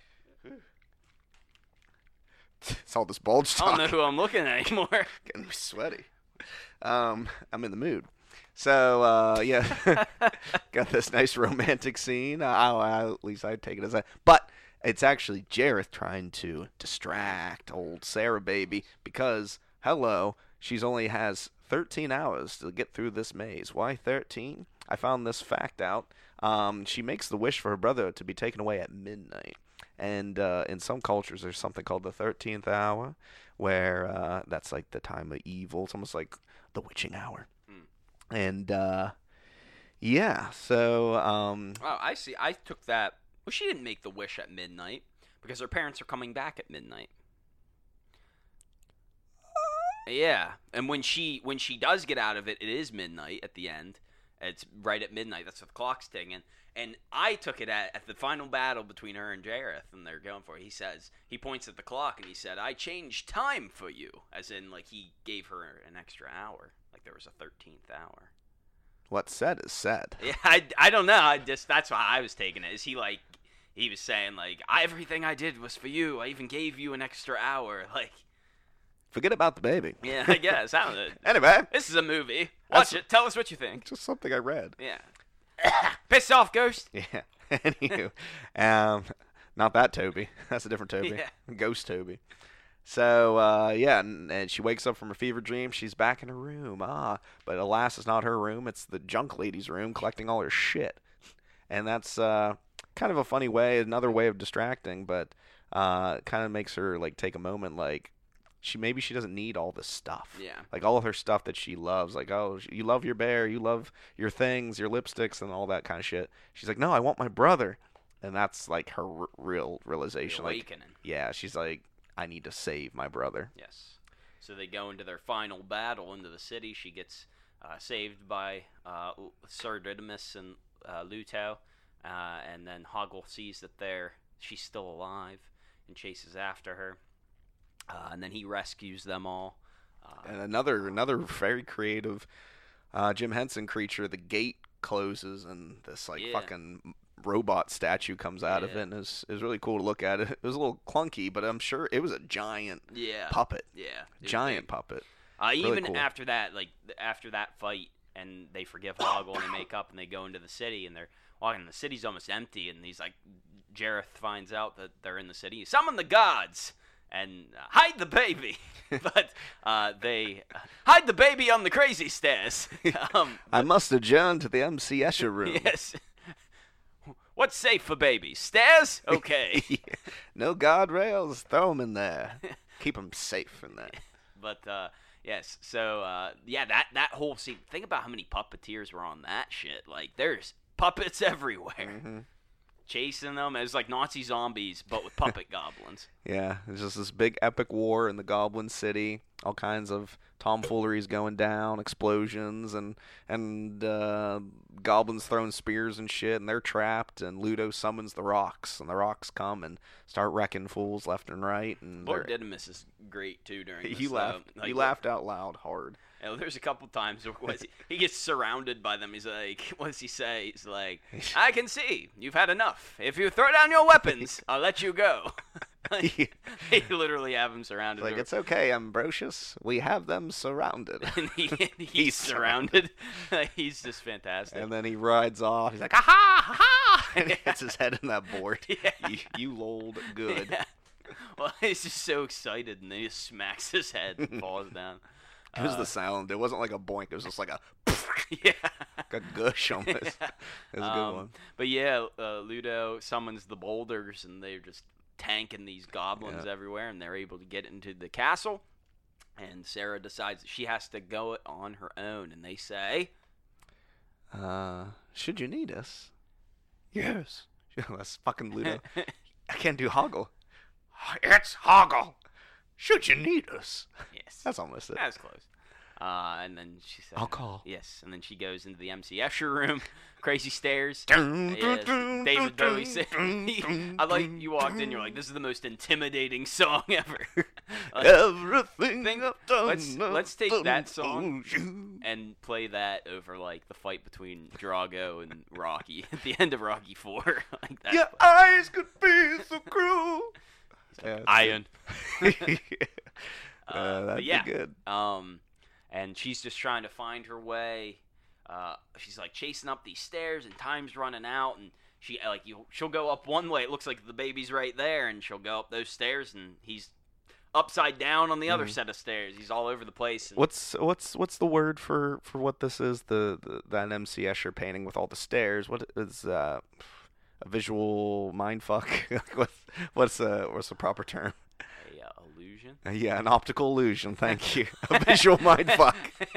S2: It's all this bulge
S1: I don't
S2: talk.
S1: know who I'm looking at anymore.
S2: Getting me sweaty. Um, I'm in the mood. So uh, yeah, got this nice romantic scene. I, I, at least I take it as that. But it's actually Jareth trying to distract old Sarah baby because hello, she's only has thirteen hours to get through this maze. Why thirteen? I found this fact out. Um, she makes the wish for her brother to be taken away at midnight. And uh, in some cultures, there's something called the thirteenth hour, where uh, that's like the time of evil. It's almost like the witching hour.
S1: Mm.
S2: And uh, yeah, so um,
S1: Oh, I see. I took that. Well, she didn't make the wish at midnight because her parents are coming back at midnight. Yeah, and when she when she does get out of it, it is midnight at the end. It's right at midnight. That's what the clock's ticking. And I took it at, at the final battle between her and Jareth, and they're going for it. He says, he points at the clock, and he said, "I changed time for you," as in, like, he gave her an extra hour, like there was a thirteenth hour.
S2: what's said is said.
S1: Yeah, I, I don't know. I just that's why I was taking it. Is he like he was saying like I, everything I did was for you. I even gave you an extra hour. Like,
S2: Forget about the baby.
S1: yeah, I guess. I don't know.
S2: Anyway,
S1: This is a movie. Watch
S2: That's-
S1: it. Tell us what you think.
S2: just something I read.
S1: Yeah. Pissed off, Ghost.
S2: Yeah. Anywho, um, not that Toby. That's a different Toby.
S1: Yeah.
S2: Ghost Toby. So uh, yeah, and, and she wakes up from her fever dream. She's back in her room. Ah, but alas, it's not her room. It's the junk lady's room, collecting all her shit. And that's uh, kind of a funny way, another way of distracting, but uh, kind of makes her like take a moment, like she maybe she doesn't need all this stuff.
S1: Yeah.
S2: Like all of her stuff that she loves, like, oh, you love your bear, you love your things, your lipsticks, and all that kind of shit. She's like, no, I want my brother. and that's like her r- real
S1: The
S2: realization. Like,
S1: awakening.
S2: yeah, she's like, I need to save my brother.
S1: Yes. So they go into their final battle into the city. She gets uh, saved by uh, Sir Didymus and uh, Luto, uh, and then Hoggle sees that they're she's still alive and chases after her, uh, and then he rescues them all. Uh,
S2: And another another very creative uh, Jim Henson creature. The gate closes and this like
S1: Yeah.
S2: fucking robot statue comes out of
S1: Yeah.
S2: it, and it's it's really cool to look at. It It was a little clunky, but I'm sure it was a giant
S1: yeah.
S2: puppet,
S1: Yeah. It was
S2: giant
S1: big.
S2: puppet.
S1: Uh,
S2: Really
S1: even
S2: cool.
S1: after that, like th- after that fight, and they forgive Hoggle and they make up and they go into the city and they're walking. The city's almost empty, and he's like, Jareth finds out that they're in the city. Summon the gods and uh, hide the baby, but uh, they uh, hide the baby on the crazy stairs. um,
S2: I must adjourn to the M C Escher room.
S1: yes. What's safe for babies? Stairs? Okay.
S2: No guardrails. Throw them in there. Keep them safe in there.
S1: But uh, yes, so uh, yeah, that that whole scene. Think about how many puppeteers were on that shit. Like, there's puppets everywhere,
S2: hmm
S1: chasing them. It was like Nazi zombies, but with puppet goblins.
S2: Yeah, it's just this big epic war in the Goblin City. All kinds of tomfooleries going down, explosions, and and uh, goblins throwing spears and shit, and they're trapped. And Ludo summons the rocks, and the rocks come and start wrecking fools left and right. And
S1: Lord
S2: they're-
S1: Didymus is great too during this.
S2: you
S1: though.
S2: laughed.
S1: Like,
S2: you laughed out loud hard.
S1: You know, there's a couple times where was he, he gets surrounded by them. He's like, what does he say? He's like, I can see you've had enough. If you throw down your weapons, I'll let you go. Like, they literally have him surrounded.
S2: Like, it's okay, Ambrosius. We have them surrounded.
S1: and he, he's,
S2: He's
S1: surrounded. he's just fantastic.
S2: And then he rides off. He's like, aha, aha! And he hits his head in that board.
S1: Yeah.
S2: You, you lolled good.
S1: Yeah. Well, he's just so excited, and then he just smacks his head and falls down.
S2: It was
S1: Uh,
S2: the sound. It wasn't like a boink. It was just like a,
S1: yeah.
S2: like a gush almost.
S1: Yeah.
S2: It was a good
S1: Um,
S2: one.
S1: But yeah, uh, Ludo summons the boulders, and they're just tanking these goblins
S2: Yeah.
S1: everywhere, and they're able to get into the castle. And Sarah decides that she has to go it on her own, and they say,
S2: Uh, should you need us? Yes. That's fucking Ludo. I can't do Hoggle. It's Hoggle. Should you need us?
S1: yes.
S2: That's almost it.
S1: That's close. Uh, and then she said,
S2: I'll call.
S1: Yes, and then she goes into the M C Escher room, crazy stairs.
S2: Dun,
S1: Yes,
S2: dun,
S1: David
S2: dun,
S1: Bowie said,
S2: dun, dun,
S1: I like,
S2: dun,
S1: you walked in, you're
S2: dun.
S1: like, this is the most intimidating song ever. Like,
S2: Everything
S1: think-
S2: I've done.
S1: let's- let's take
S2: I've
S1: that
S2: done
S1: song
S2: for you.
S1: and play that over, like, the fight between Drago and Rocky at the end of Rocky four. Like that.
S2: Your eyes could be so cruel. Yeah, it's
S1: Iron.
S2: good.
S1: Uh,
S2: uh,
S1: but
S2: that'd
S1: yeah.
S2: be good.
S1: Um, and she's just trying to find her way. Uh, she's like chasing up these stairs, and time's running out. And she like you, she'll go up one way. It looks like the baby's right there, and she'll go up those stairs, and he's upside down on the other
S2: Mhm.
S1: set of stairs. He's all over the place. And
S2: What's what's what's the word for, for what this is? The, the that M C Escher painting with all the stairs. What is uh, a visual mindfuck? what's what's uh, what's the proper term?
S1: a uh, illusion.
S2: Uh, yeah, an optical illusion. Thank you. A visual mindfuck.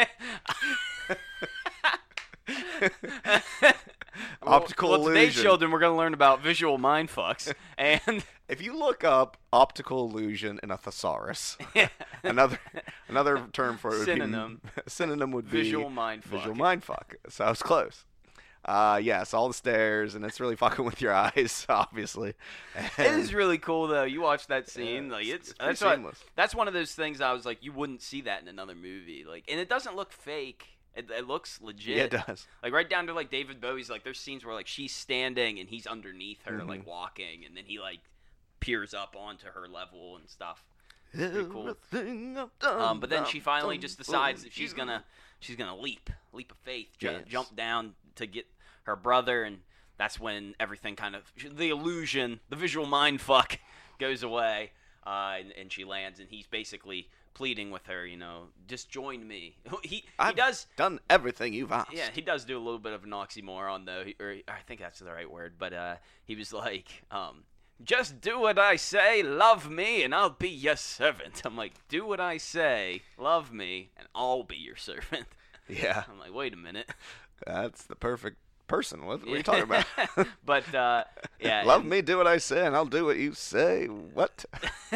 S2: Optical
S1: well, well, today's
S2: illusion.
S1: children, we're going to learn about visual mind fucks. And
S2: If you look up optical illusion in a thesaurus, another another term for it would
S1: Synonym.
S2: be synonym would be
S1: visual mind fuck.
S2: visual mindfuck. So I was close. Uh, yes, all the stairs, and it's really fucking with your eyes, obviously.
S1: It is really cool though. You watch that scene,
S2: Yeah,
S1: like
S2: it's-
S1: it's,
S2: it's pretty
S1: that's what,
S2: seamless.
S1: that's one of those things I was like, you wouldn't see that in another movie. Like, and it doesn't look fake. It, it looks legit.
S2: Yeah, it does.
S1: Like right down to like David Bowie's. Like there's scenes where like she's standing and he's underneath her,
S2: Mhm.
S1: like walking, and then he like peers up onto her level and stuff. pretty cool.
S2: Everything I've done,
S1: Um, but then
S2: I've
S1: she finally
S2: done
S1: just decides
S2: for
S1: that she's
S2: you.
S1: gonna she's gonna leap, leap of faith, ju-
S2: Yes.
S1: jump down to get her brother, and that's when everything kind of the illusion, the visual mind fuck, goes away, uh, and, and she lands, and he's basically pleading with her, you know, just join me. he he
S2: I've
S1: does.
S2: done everything you've asked.
S1: Yeah, he does do a little bit of an oxymoron, though, he, or I think that's the right word. But uh, he was like, um, "Just do what I say, love me, and I'll be your servant." I'm like, "Do what I say, love me, and I'll be your servant."
S2: Yeah,
S1: I'm like, "Wait a minute."
S2: that's the perfect person. What, what are you talking about?
S1: But uh, yeah,
S2: Love
S1: and,
S2: me, do what I say, and I'll do what you say. What?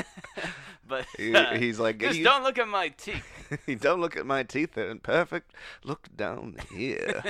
S1: but
S2: he,
S1: uh,
S2: he's like,
S1: just
S2: you,
S1: don't look at my teeth.
S2: you don't look at my teeth. They're imperfect. Look down here.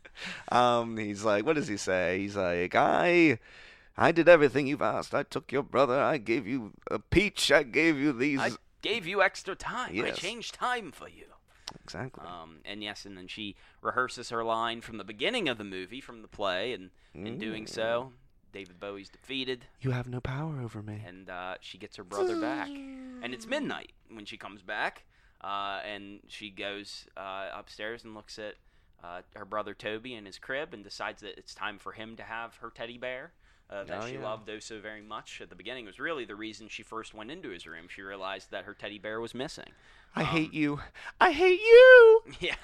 S2: um, he's like, what does he say? He's like, I. I did everything you've asked. I took your brother. I gave you a peach. I gave you these.
S1: I gave you extra time. I
S2: Yes.
S1: changed time for you.
S2: Exactly.
S1: Um, and yes, and then she rehearses her line from the beginning of the movie, from the play, and in doing so, David Bowie's defeated,
S2: You have no power over me.
S1: and uh, she gets her brother back. And it's midnight when she comes back, uh, and she goes uh, upstairs and looks at uh, her brother Toby in his crib and decides that it's time for him to have her teddy bear. Uh, that
S2: Oh,
S1: she
S2: yeah.
S1: loved oh so very much at the beginning. It was really the reason she first went into his room. She realized that her teddy bear was missing.
S2: I
S1: Um,
S2: hate you. I hate you.
S1: Yeah.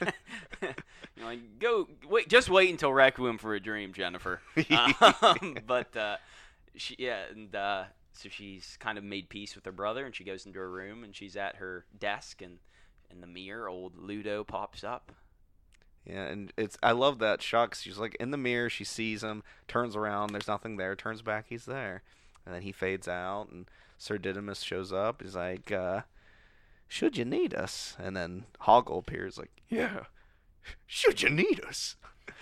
S1: You're like, go wait, just wait until Requiem for a Dream, Jennifer. um, but uh, she, yeah, and uh, so she's kind of made peace with her brother, and she goes into her room, and she's at her desk, and in the mirror, old Ludo pops up.
S2: Yeah, and it's I love that shot 'cause she's like in the mirror, she sees him, turns around, there's nothing there, turns back, he's there, and then he fades out, and Sir Didymus shows up. He's like, uh, "Should you need us?" And then Hoggle appears, like, "Yeah, should you need us?"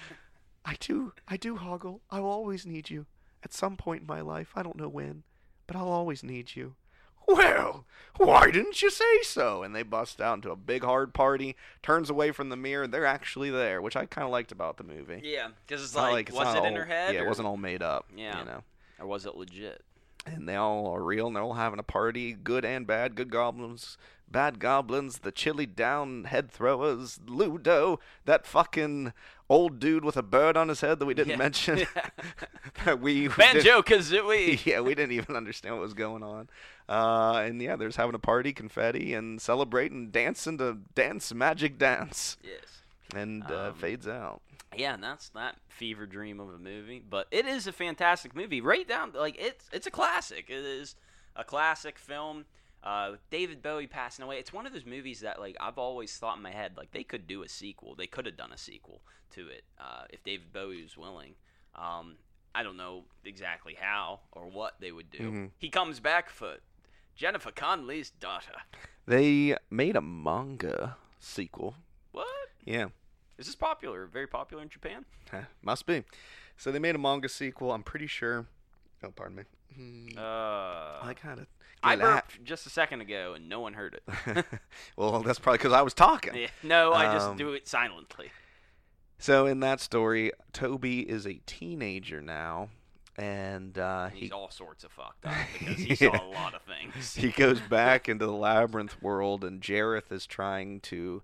S2: I do, I do, Hoggle. I will always need you at some point in my life. I don't know when, but I'll always need you. Well, why didn't you say so? And they bust out into a big hard party, turns away from the mirror, they're actually there, which I kind of liked about the movie.
S1: Yeah, because it's
S2: It's not
S1: like,
S2: it's
S1: was
S2: not
S1: it
S2: all,
S1: in her head?
S2: Yeah,
S1: or,
S2: it wasn't all made up.
S1: Yeah.
S2: You know.
S1: or was it legit?
S2: And they all are real, and they're all having a party, good and bad, good goblins, bad goblins, the chili down head throwers, Ludo, that fucking old dude with a bird on his head that we didn't
S1: Yeah.
S2: mention. that we
S1: Banjo Kazooie.
S2: yeah, we didn't even understand what was going on. Uh, and yeah, there's having a party, confetti, and celebrating, dancing to dance magic dance,
S1: Yes.
S2: and uh,
S1: Um,
S2: fades out.
S1: Yeah, and that's that fever dream of a movie. But it is a fantastic movie. Right down, like it's it's a classic. It is a classic film. Uh, David Bowie passing away. It's one of those movies that like I've always thought in my head like they could do a sequel. They could have done a sequel to it uh, if David Bowie was willing. Um, I don't know exactly how or what they would do.
S2: Mhm.
S1: He comes back for Jennifer Connelly's daughter.
S2: They made a manga sequel.
S1: What?
S2: Yeah.
S1: Is this popular? Very popular in Japan?
S2: Huh, must be. So they made a manga sequel. I'm pretty sure. Oh, pardon me. Hmm,
S1: Uh,
S2: I kind of.
S1: I burped just a second ago and no one heard it.
S2: Well, that's probably because I was talking.
S1: Yeah, no, I just
S2: Um,
S1: do it silently.
S2: So in that story, Toby is a teenager now, and uh,
S1: He's
S2: he
S1: all sorts of fucked up because he
S2: Yeah.
S1: saw a lot of things.
S2: he goes back into the labyrinth world, and Jareth is trying to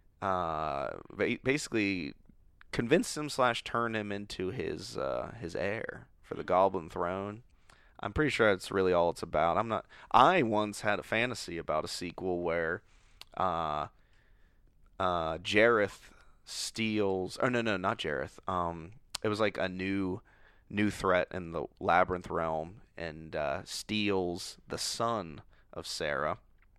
S2: uh, ba- basically convince him slash turn him into his uh, his heir for the Goblin Throne. I'm pretty sure that's really all it's about. I'm not. I once had a fantasy about a sequel where, uh, uh, Jareth steals. Oh no, no, not Jareth. Um, it was like a new, new threat in the labyrinth realm, and uh, steals the son of Sarah.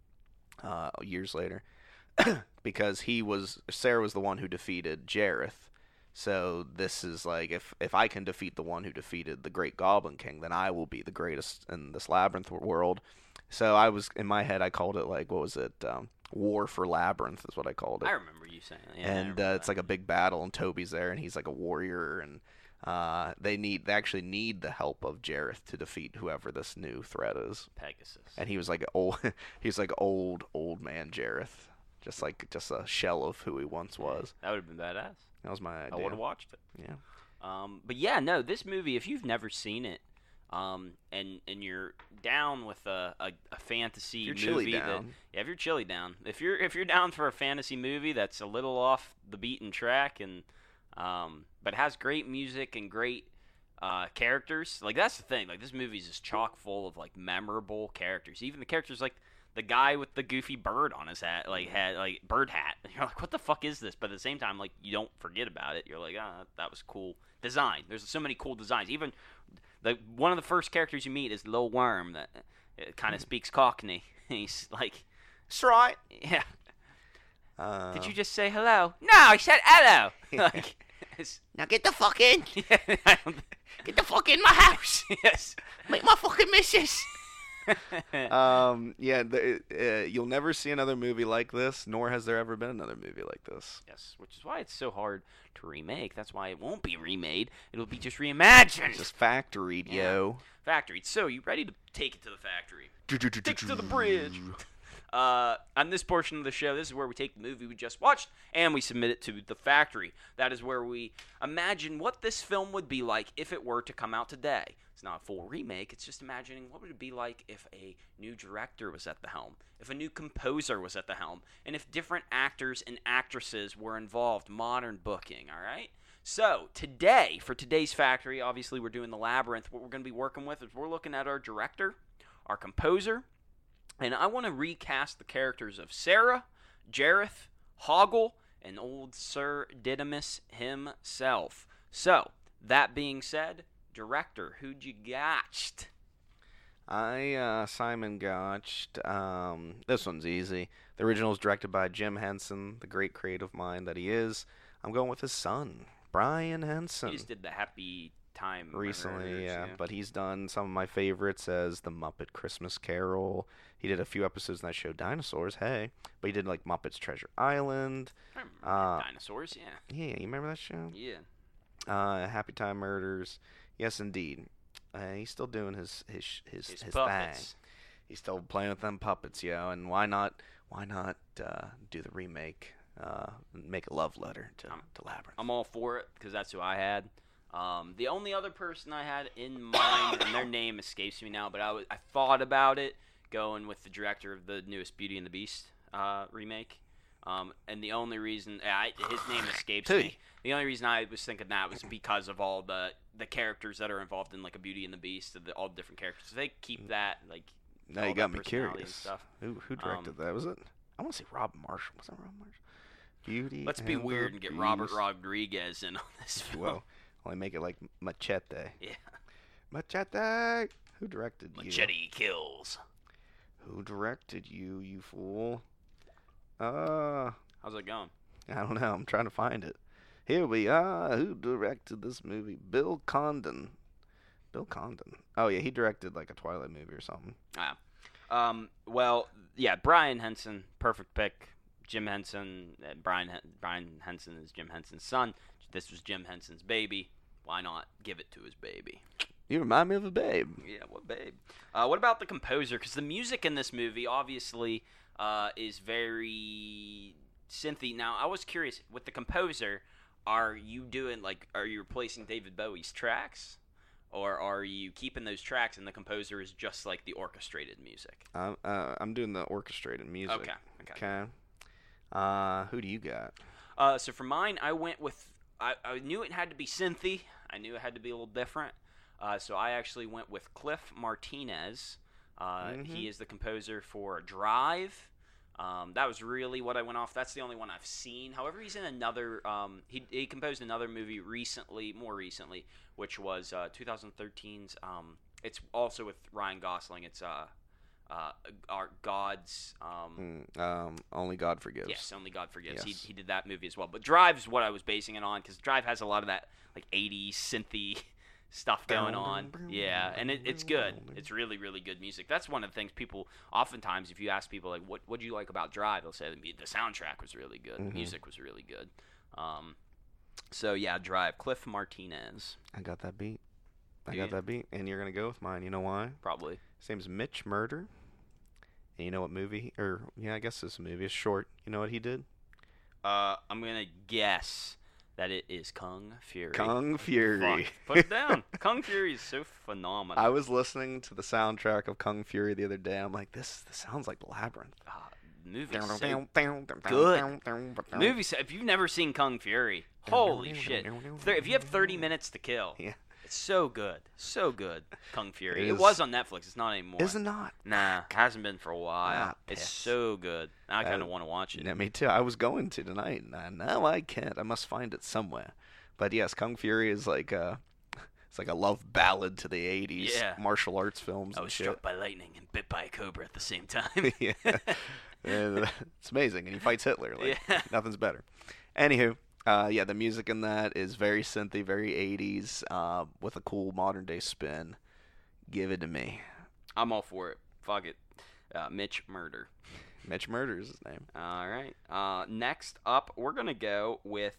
S2: Uh, years later, because he was Sarah was the one who defeated Jareth. So this is like if if I can defeat the one who defeated the Great Goblin King, then I will be the greatest in this labyrinth world. So I was in my head I called it like what was it? Um, War for Labyrinth is what I called it.
S1: I remember you saying that. Yeah, I
S2: and
S1: remember
S2: uh, it's
S1: that.
S2: like a big battle, and Toby's there, and he's like a warrior, and uh, they need they actually need the help of Jareth to defeat whoever this new threat is.
S1: Pegasus.
S2: And he was like old, he was like old old man Jareth, just like just a shell of who he once was.
S1: That would have been badass.
S2: That was my
S1: I
S2: idea.
S1: would have watched it.
S2: Yeah.
S1: Um, but yeah, no, this movie, if you've never seen it, um, and and you're down with a, a, a fantasy
S2: If you're
S1: movie,
S2: chilly
S1: that,
S2: down.
S1: yeah, if you're chilly down, if you're if you're down for a fantasy movie that's a little off the beaten track and um, but has great music and great uh, characters, like that's the thing. Like this movie's just chock full of like memorable characters. Even the characters like the guy with the goofy bird on his hat, like had like bird hat. You're like, what the fuck is this? But at the same time, like you don't forget about it. You're like, ah, that was cool design. There's so many cool designs. Even the one of the first characters you meet is Lil Worm that kind of speaks Cockney. He's like,
S2: That's right.
S1: yeah.
S2: Uh,
S1: Did you just say hello? No, I said hello. like, Yes.
S3: Now get the fuck in.
S1: Yeah, I don't-
S3: Get the fuck in my house.
S1: yes.
S3: Make my fucking missus.
S2: Um, yeah, the, uh, you'll never see another movie like this, nor has there ever been another movie like this.
S1: Yes, which is why it's so hard to remake. That's why it won't be remade. It'll be just reimagined.
S2: It's just factoried,
S1: Yeah.
S2: yo.
S1: Factory. So, you ready to take it to the factory? Take it to the bridge. Uh, on this portion of the show, this is where we take the movie we just watched and we submit it to the factory. That is where we imagine what this film would be like if it were to come out today. It's not a full remake. It's just imagining what would it be like if a new director was at the helm, if a new composer was at the helm, and if different actors and actresses were involved. Modern booking, all right? So, today, for today's factory, obviously we're doing The Labyrinth. What we're going to be working with is we're looking at our director, our composer, and I want to recast the characters of Sarah, Jareth, Hoggle, and old Sir Didymus himself. So, that being said, director, who'd you got?
S2: I, uh, Simon Gotch. Um, this one's easy. The original is directed by Jim Henson, the great creative mind that he is. I'm going with his son, Brian Henson.
S1: He just did the Happy Time
S2: Recently,
S1: Murders,
S2: yeah, but he's done some of my favorites as The Muppet Christmas Carol. He did a few episodes in that show Dinosaurs, hey. But he did like Muppet's Treasure Island.
S1: I remember
S2: Uh,
S1: dinosaurs, yeah.
S2: Yeah, you remember that show?
S1: Yeah.
S2: Uh, Happy Time Murders. Yes, indeed. Uh, he's still doing his his his,
S1: His,
S2: his,
S1: puppets.
S2: thing. He's still playing with them puppets, yo. And why not? Why not uh, do the remake? Uh, make a love letter to
S1: Um,
S2: to Labyrinth.
S1: I'm all for it because that's who I had. Um, the only other person I had in mind, and their name escapes me now, but I, was, I thought about it, going with the director of the newest Beauty and the Beast uh, remake. Um, and the only reason I, his name escapes
S2: Who?
S1: me. The only reason I was thinking that was because of all the the characters that are involved in like a Beauty and the Beast, the, all the different characters. So they keep that like.
S2: Now
S1: all
S2: you
S1: that
S2: got me
S1: personality and
S2: curious.
S1: stuff.
S2: Who who directed
S1: Um,
S2: that? Was it? I want to say Rob Marshall. Was that Rob Marshall? Beauty.
S1: Let's be
S2: and the
S1: weird and get Robert
S2: Beast.
S1: Rodriguez in on this film.
S2: Well, only make it like Machete.
S1: Yeah.
S2: Machete. Who directed you?
S1: Machete kills.
S2: Who directed you, you fool? Uh,
S1: How's it going?
S2: I don't know. I'm trying to find it. Here we are. Who directed this movie? Bill Condon. Bill Condon. Oh yeah, he directed like a Twilight movie or something.
S1: Ah. Um, well, yeah, Brian Henson, perfect pick. Jim Henson, uh, Brian Hen- Brian Henson is Jim Henson's son. This was Jim Henson's baby. Why not give it to his baby?
S2: You remind me of a babe.
S1: Yeah, what babe? Uh, what about the composer? Because the music in this movie obviously uh, is very synthy. Now, I was curious with the composer. Are you doing like? Are you replacing David Bowie's tracks? Or are you keeping those tracks and the composer is just like the orchestrated music?
S2: I'm uh, I'm doing the orchestrated music.
S1: Okay. Okay.
S2: Okay. Uh, who do you got?
S1: Uh, so for mine, I went with. I, I knew it had to be synthy. I knew it had to be a little different. Uh, so I actually went with Cliff Martinez. Uh,
S2: Mhm.
S1: He is the composer for Drive. Um, that was really what I went off. That's the only one I've seen. However, he's in another. Um, he he composed another movie recently, more recently, which was uh, twenty thirteen's. Um, it's also with Ryan Gosling. It's uh, uh, our God's. Um,
S2: Mm, um, Only God Forgives.
S1: Yes, Only God Forgives.
S2: Yes.
S1: He he did that movie as well. But Drive is what I was basing it on because Drive has a lot of that like eighties synthy stuff going on. Yeah, and it, it's good. It's really really good music. That's one of the things people oftentimes, if you ask people like what what do you like about Drive, they'll say the soundtrack was really good.
S2: Mhm.
S1: The music was really good. Um, so yeah, Drive. Cliff Martinez
S2: I got that beat. I
S1: Yeah.
S2: got that beat. And you're gonna go with mine. You know why?
S1: probably.
S2: His name's Mitch Murder. And you know what movie? Or yeah, I guess this movie is short. You know what he did?
S1: Uh, I'm gonna guess that it is Kung Fury.
S2: Kung Fury.
S1: Fuck. Put it down. Kung Fury is so phenomenal.
S2: I was listening to the soundtrack of Kung Fury the other day. I'm like, this, this sounds like Labyrinth.
S1: Ah, movie so good. Movie set. If you've never seen Kung Fury, holy shit! Thir- If you have thirty minutes to kill,
S2: Yeah.
S1: it's so good, so good. Kung Fury.
S2: It
S1: It,
S2: is-
S1: was on Netflix. It's not anymore.
S2: Is it not?
S1: Nah, hasn't been for a while.
S2: Ah,
S1: it's
S2: piss.
S1: so good. I kind of
S2: Uh,
S1: want to watch it.
S2: Yeah, me too. I was going to tonight, and I, now I can't. I must find it somewhere. But yes, Kung Fury is like a, it's like a love ballad to the eighties
S1: Yeah.
S2: martial arts films.
S1: I
S2: and
S1: was
S2: shit.
S1: struck by lightning and bit by a cobra at the same time.
S2: yeah. And it's amazing, and he fights Hitler. Like
S1: Yeah.
S2: nothing's better. Anywho, Uh, yeah, the music in that is very synthy, very eighties, uh, with a cool modern day spin. Give it to me.
S1: I'm all for it. Fuck it. Uh, Mitch Murder.
S2: Mitch Murder is his name.
S1: All right. Uh, next up, we're going to go with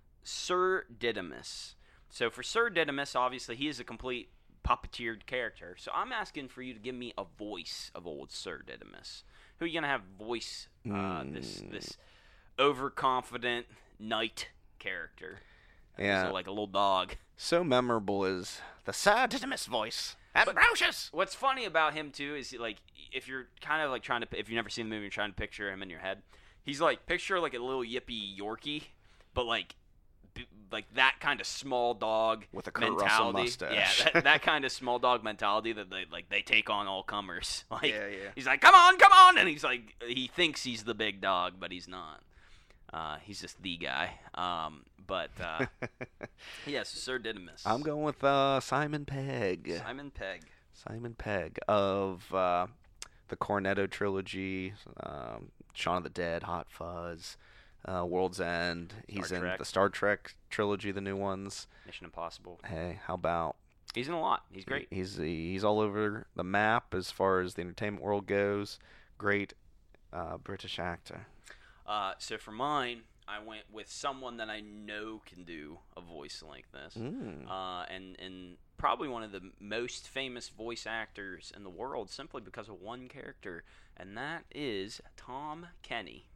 S1: Sir Didymus. So for Sir Didymus, obviously, he is a complete puppeteered character. So I'm asking for you to give me a voice of old Sir Didymus. Who are you going to have voice uh,
S2: Mm.
S1: this this overconfident knight character?
S2: Yeah.
S1: So like a little dog.
S2: So memorable is the Sir Didymus voice. Ambrosius!
S1: What's funny about him too is like if you're kind of like trying to if you've never seen the movie, you're trying to picture him in your head. He's like picture like a little yippy Yorkie, but like b- like that kind of small dog
S2: With a Kurt Russell
S1: mentality.
S2: mustache.
S1: Yeah, that, that kind of small dog mentality that they like they take on all comers. Like
S2: Yeah, yeah.
S1: he's like, come on, come on, and he's like he thinks he's the big dog, but he's not. Uh, he's just the guy. Um, but uh, yes, Sir Didymus.
S2: I'm going with uh, Simon Pegg.
S1: Simon Pegg.
S2: Simon Pegg of uh, the Cornetto trilogy, um, Shaun of the Dead, Hot Fuzz, uh, World's End. He's
S1: Star
S2: in
S1: Trek.
S2: the Star Trek trilogy, the new ones.
S1: Mission Impossible.
S2: Hey, how about?
S1: He's in a lot. He's great.
S2: He's he's all over the map as far as the entertainment world goes. Great uh, British actor.
S1: Uh, so for mine, I went with someone that I know can do a voice like this,
S2: Mm.
S1: uh, and and probably one of the most famous voice actors in the world, simply because of one character, and that is Tom Kenny,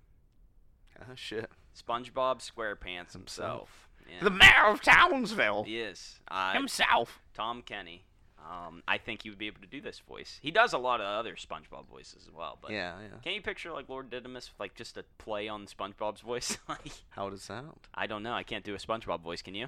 S2: Oh shit.
S1: SpongeBob SquarePants himself.
S2: Himself.
S1: Yeah.
S3: The mayor of Townsville
S1: He is. Uh,
S3: himself.
S1: Tom Kenny. Um, I think he would be able to do this voice. He does a lot of other SpongeBob voices as well, but
S2: Yeah, yeah.
S1: can you picture like Lord Didymus, like just a play on SpongeBob's voice? Like,
S2: How does it sound?
S1: I don't know. I can't do a SpongeBob voice. Can you?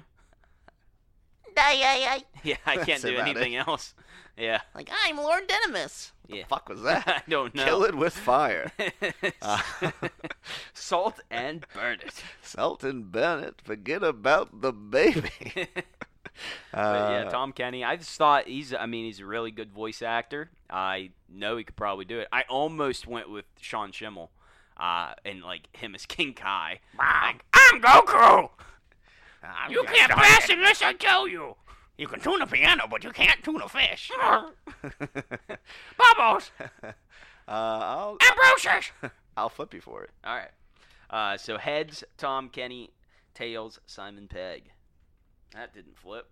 S3: Ay, ay, ay.
S1: Yeah, I can't
S2: That's
S1: do
S2: about
S1: anything else. Yeah,
S3: Like, I'm Lord Didymus.
S1: yeah.
S2: Fuck was that?
S1: I don't know.
S2: Kill it with fire. Uh,
S1: Salt and burn it.
S2: Sultan Bennett, forget about the baby.
S1: But yeah,
S2: Uh,
S1: Tom Kenny. I just thought he's. I mean, he's a really good voice actor. I know he could probably do it. I almost went with Sean Schimmel, uh, and like him as King Kai.
S3: Like,
S1: I'm Goku.
S3: you can't pass unless I tell you. You can tune a piano, but you can't tune a fish. Bubbles!
S2: uh, I'll,
S3: Ambrosius!
S2: I'll flip you for it.
S1: All right. Uh, so heads, Tom Kenny. Tails, Simon Pegg. That didn't flip.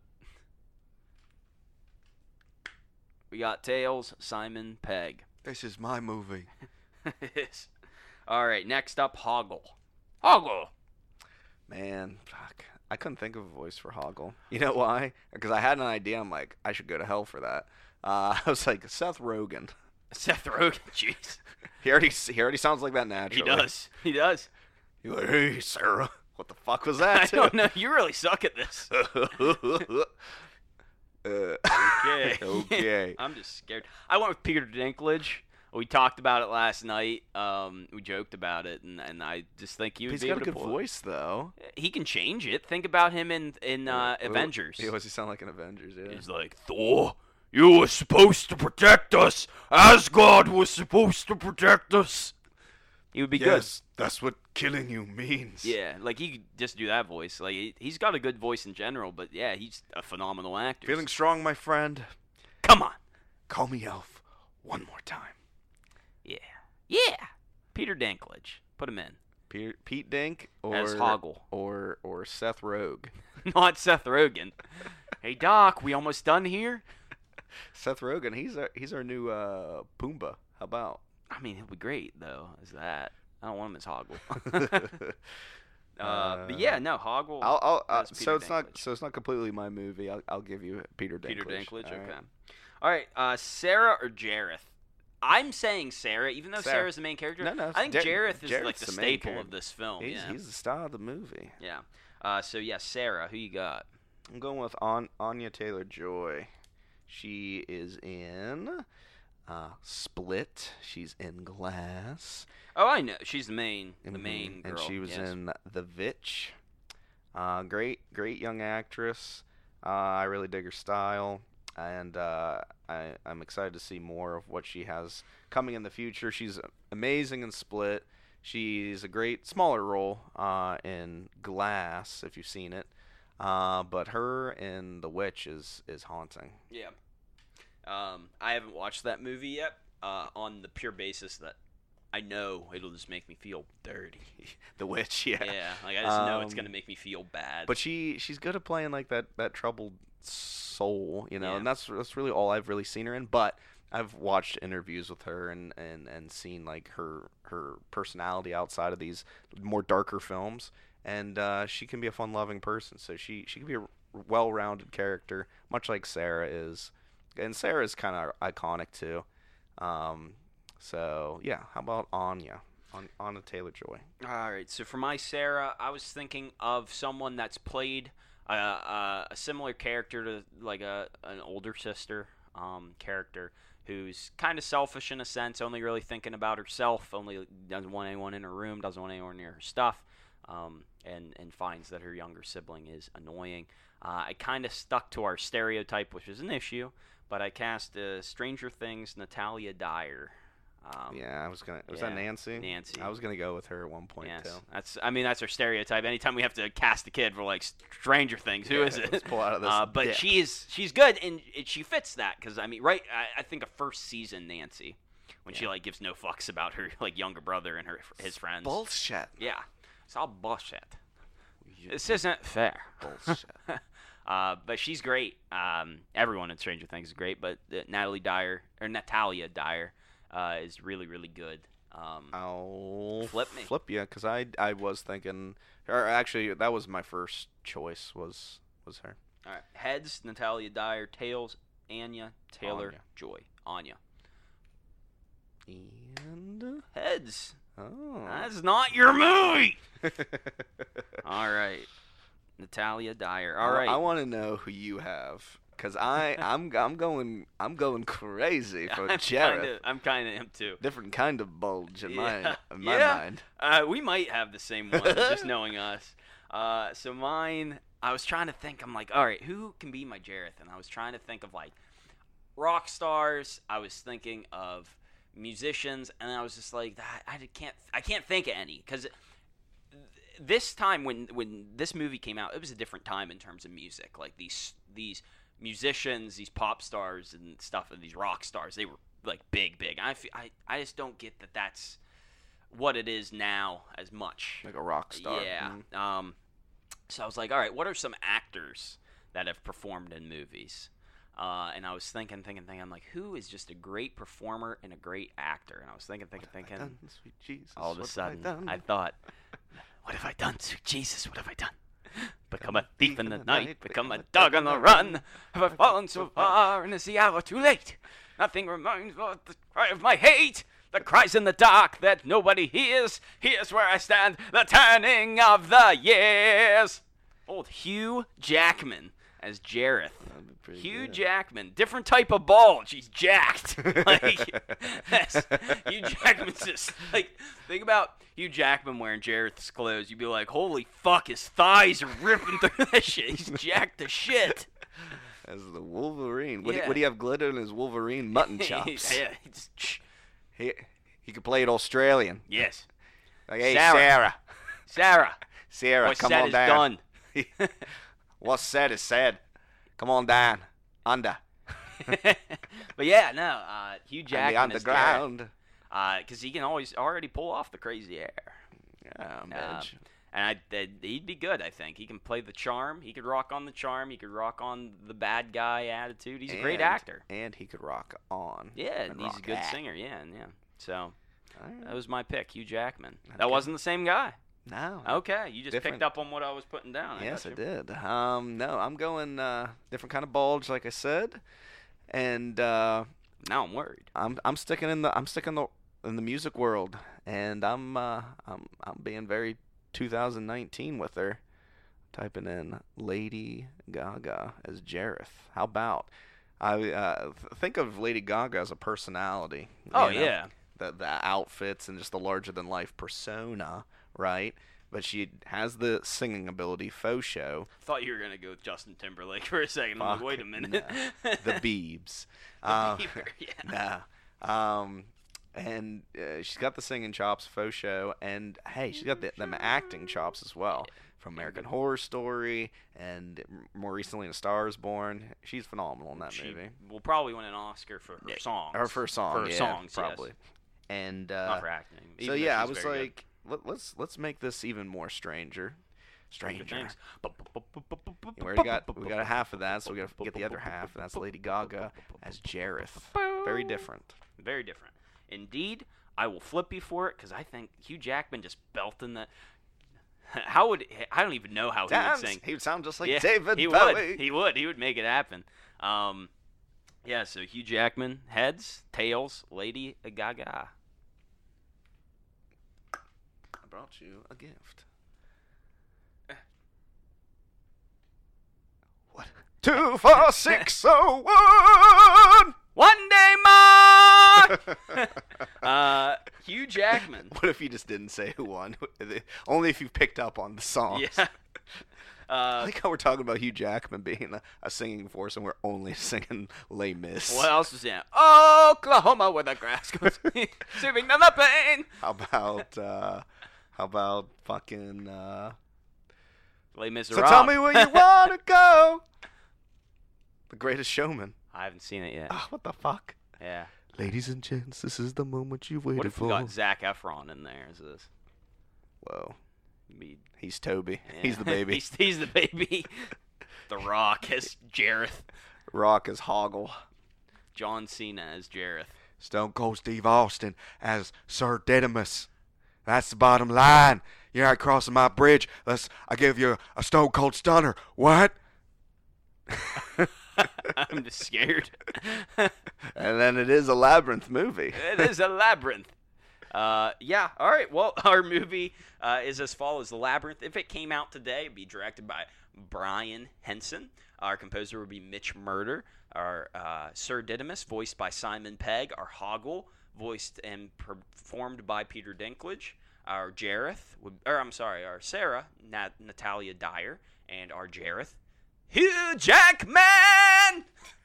S1: We got Tails, Simon Pegg.
S2: This is my movie.
S1: Yes. All right. Next up, Hoggle. Hoggle.
S2: Man, fuck. I couldn't think of a voice for Hoggle. You know why? Because I had an idea. I'm like, I should go to hell for that. Uh, I was like, Seth Rogen.
S1: Seth Rogen. Jeez.
S2: He already he already sounds like that
S1: He
S2: naturally.
S1: does. He does.
S2: You're like, hey, Sarah. What the fuck was
S1: I
S2: that?
S1: don't know. You really suck at this.
S2: uh,
S1: Okay.
S2: okay.
S1: I'm just scared. I went with Peter Dinklage. We talked about it last night. Um, we joked about it, and, and I just think he would
S2: He's
S1: be
S2: got
S1: able
S2: a
S1: to
S2: good
S1: pull it.
S2: voice, though.
S1: He can change it. Think about him in in uh,
S2: Wait,
S1: Avengers.
S2: Yeah, what's he sound like in Avengers? Yeah.
S1: He's like, Thor, you were supposed to protect us. Asgard was supposed to protect us. He would be
S2: Yes, that's what killing you means.
S1: good. Yeah, like he could just do that voice. Like he, he's got a good voice in general, but yeah, he's a phenomenal actor.
S2: Feeling strong, my friend?
S1: Come on.
S2: Call me Elf one more time.
S1: Yeah. Yeah. Peter Dinklage. Put him in.
S2: Peter, Pete Dink or
S1: As Hoggle.
S2: or or Seth Rogen.
S1: Not Seth Rogen. Hey, Doc, we almost done here?
S2: Seth Rogen, he's our he's our new uh, Pumbaa. How about?
S1: I mean, he'll be great, though, as that. I don't want him as Hoggle. uh, but yeah, no, Hoggle.
S2: I'll, I'll, uh,
S1: That's
S2: so
S1: Peter
S2: it's not
S1: Dinklage.
S2: so it's not completely my movie. I'll I'll give you Peter Dinklage.
S1: Peter Dinklage,
S2: All
S1: okay.
S2: right.
S1: All right, uh, Sarah or Jareth? I'm saying Sarah, even though
S2: Sarah.
S1: Sarah's the main character.
S2: No, no,
S1: I think
S2: Jar-
S1: Jareth is like
S2: Jareth's
S1: the
S2: the main
S1: staple of
S2: character.
S1: this film.
S2: He's
S1: yeah.
S2: he's the star of the movie.
S1: yeah. Uh, so yeah, Sarah, who you got?
S2: I'm going with An- Anya Taylor-Joy. She is in uh, Split. She's in Glass.
S1: Oh, I know. She's the main, the
S2: Mhm.
S1: main girl.
S2: And she was
S1: yes.
S2: in The Vitch. Uh, great, great young actress. Uh, I really dig her style, and uh, I, I'm excited to see more of what she has coming in the future. She's amazing in Split. She's a great smaller role uh, in Glass, if you've seen it. Uh, but her in The Witch is is haunting.
S1: Yeah. Um, I haven't watched that movie yet. Uh, on the pure basis that I know it'll just make me feel dirty.
S2: The Witch, yeah.
S1: Yeah, like I just know it's
S2: Um,
S1: gonna make me feel bad.
S2: But she she's good at playing like that, that troubled soul, you know,
S1: Yeah.
S2: and that's that's really all I've really seen her in. But I've watched interviews with her and, and, and seen like her her personality outside of these more darker films, and uh, she can be a fun-loving person. So she she can be a well-rounded character, much like Sarah is, and Sarah is kind of iconic too. Um, so yeah, how about Anya? On Anya Taylor-Joy.
S1: All right, so for my Sarah, I was thinking of someone that's played uh, uh, a similar character to like a an older sister um, character who's kind of selfish in a sense, only really thinking about herself, only doesn't want anyone in her room, doesn't want anyone near her stuff, um, and and finds that her younger sibling is annoying. Uh, I kind of stuck to our stereotype, which is an issue, but I cast uh, Stranger Things Natalia Dyer. Um,
S2: Yeah, I was gonna. Was
S1: yeah,
S2: that Nancy?
S1: Nancy.
S2: I was gonna go with her at one point
S1: Yes,
S2: too.
S1: that's. I mean, that's our stereotype. Anytime we have to cast a kid for like Stranger Things, who
S2: Yeah,
S1: is it?
S2: let's pull out of this
S1: Uh, but
S2: dip.
S1: she's she's good, and it, she fits that because I mean, right? I, I think a first season Nancy, when she
S2: Yeah.
S1: like gives no fucks about her like younger brother and her his friends.
S2: Bullshit.
S1: Yeah, it's all bullshit. This isn't fair.
S2: Bullshit.
S1: uh, but she's great. Um, everyone in Stranger Things is great, but uh, Natalie Dyer or Natalia Dyer uh, is really really good. Um,
S2: I'll
S1: Flip me.
S2: Flip you, because I I was thinking, or actually that was my first choice was was her.
S1: All right. Heads, Natalia Dyer. Tails, Anya Taylor
S2: Anya.
S1: Joy. Anya.
S2: And
S1: Heads.
S2: oh,
S1: That's not your movie. All right. Natalia Dyer. All right.
S2: I, want to know who you have, because I I'm I'm going I'm going crazy for
S1: I'm
S2: Jareth.
S1: kinda, I'm kind of him too.
S2: Different kind of bulge in my
S1: Yeah.
S2: in my
S1: Yeah.
S2: mind.
S1: Uh, we might have the same one, just knowing us. Uh, so mine, I was trying to think. I'm like, all right, who can be my Jareth? And I was trying to think of like rock stars. I was thinking of musicians, and I was just like, that I can't, I can't think of any because this time when when this movie came out, it was a different time in terms of music. Like these these musicians, these pop stars and stuff, and these rock stars, they were like big, big. I feel, I I just don't get that that's what it is now as much.
S2: Like a rock star.
S1: Yeah.
S2: Mm.
S1: Um, so I was like, all right, what are some actors that have performed in movies? Uh, and I was thinking, thinking, thinking. I'm like, who is just a great performer and a great actor? And I was thinking, thinking,
S2: What have I
S1: thinking.
S2: done, sweet Jesus?
S1: All of a
S2: What have
S1: sudden,
S2: I, done?
S1: I thought, what have I done, sweet Jesus? What have I done? Become a thief in the night, become a dog on the run. Have I fallen so far, and is the hour too late? Nothing remains but the cry of my hate. The cries in the dark that nobody hears. Here's where I stand, the turning of the years. Old Hugh Jackman as Jareth.
S2: That'd be pretty
S1: Hugh
S2: good.
S1: Jackman, different type of bulge. He's jacked. Like that's, Hugh Jackman's just like think about Hugh Jackman wearing Jareth's clothes. You'd be like, holy fuck, his thighs are ripping through that shit. He's jacked to shit.
S2: As the Wolverine. Would,
S1: Yeah.
S2: he, would he have glitter in his Wolverine mutton chops?
S1: yeah, he just,
S2: He he could play it Australian.
S1: yes.
S2: Like, hey,
S1: Sarah.
S2: Sarah.
S1: Sarah,
S2: Sarah,
S1: what's
S2: come
S1: said
S2: on
S1: is
S2: down.
S1: done.
S2: What's said is said. Come on down. Under.
S1: But yeah, no, uh, Hugh
S2: And the
S1: Jackman is Jareth.
S2: underground.
S1: Because he can always already pull off the crazy hair.
S2: Yeah,
S1: Um,
S2: bitch.
S1: And I, th- he'd be good, I think. He can play the charm. He could rock on the charm. He could rock on the bad guy attitude. He's a great
S2: And-
S1: actor.
S2: And he could rock on.
S1: Yeah,
S2: and
S1: and he's a
S2: rock
S1: good
S2: that.
S1: singer. Yeah, and yeah. So
S2: Alright.
S1: that was my pick, Hugh Jackman. That
S2: Okay.
S1: wasn't the same guy.
S2: No.
S1: Okay, you just
S2: Different.
S1: picked up on what I was putting down.
S2: Yes, I
S1: got you.
S2: did. Um, no, I'm going uh, different kind of bulge, like I said, and uh,
S1: Now I'm worried.
S2: I'm I'm sticking in the I'm sticking the in the music world, and I'm uh, I'm I'm being very two thousand nineteen with her, typing in Lady Gaga as Jareth. How about I uh, th- think of Lady Gaga as a personality.
S1: Oh
S2: you know?
S1: yeah.
S2: the the outfits and just the larger than life persona, right? But she has the singing ability, faux show,
S1: Thought you were gonna go with Justin Timberlake for a second. I'm like,
S2: Fuck
S1: wait a minute.
S2: the Biebs.
S1: The
S2: Uh,
S1: Bieber, yeah.
S2: nah. Um, and uh, she's got the singing chops, faux show, and hey, she's got the, them acting chops as well. From American Horror Story, and more recently in A Star Is Born. She's phenomenal in that
S1: she
S2: movie.
S1: will probably win an Oscar for her
S2: Yeah.
S1: songs.
S2: Her first song,
S1: For her
S2: yeah,
S1: songs,
S2: probably.
S1: Yes.
S2: And uh,
S1: Not for acting.
S2: so
S1: even though
S2: yeah, I
S1: she's
S2: was
S1: very
S2: like, Let, let's let's make this even more stranger.
S1: good.
S2: Stranger.
S1: Things.
S2: We already got we got a half of that, so we got to get the other half, and that's Lady Gaga as Jareth. Very different.
S1: Very different. Indeed, I will flip you for it because I think Hugh Jackman just belting the. How would I don't even know how he
S2: Dance.
S1: would sing.
S2: He would sound just like
S1: Yeah,
S2: David
S1: he
S2: Bowie.
S1: would. He would. He would make it happen. Um, yeah. So Hugh Jackman, heads, tails, Lady Gaga.
S2: I brought you a gift. What? Two, four, six, oh, one.
S1: One day more. uh, Hugh Jackman.
S2: What if you just didn't say who won? Only if you picked up on the songs.
S1: Yeah.
S2: I
S1: Uh,
S2: like how we're talking about Hugh Jackman being a, a singing force, and we're only singing Les Mis.
S1: what else was that? Oklahoma, where the grass goes, soothing to the pain.
S2: How about uh, how about fucking? Uh,
S1: Les Miserables.
S2: so tell me where you wanna go. The Greatest Showman.
S1: I haven't seen it yet.
S2: Ah, what the fuck?
S1: Yeah.
S2: Ladies and gents, this is the moment you've waited
S1: What if
S2: for.
S1: we got Zac Efron in there? Is this?
S2: Whoa,
S1: Be,
S2: he's Toby.
S1: yeah.
S2: He's the baby.
S1: he's, he's the baby. The Rock as Jareth.
S2: Rock is Hoggle.
S1: John Cena as Jareth.
S2: Stone Cold Steve Austin as Sir Didymus. That's the bottom line. You're not crossing my bridge. Let's. I give you a Stone Cold Stunner. What?
S1: I'm just scared.
S2: And then it is a Labyrinth movie.
S1: It is a labyrinth. Uh, yeah. All right. Well, our movie uh, is as follows: The Labyrinth. If it came out today, it'd be directed by Brian Henson. Our composer would be Mitch Murder. Our uh, Sir Didymus, voiced by Simon Pegg. Our Hoggle, voiced and performed by Peter Dinklage. Our Jareth, would, or I'm sorry, our Sarah, Nat- Natalia Dyer, and our Jareth, Hugh Jackman.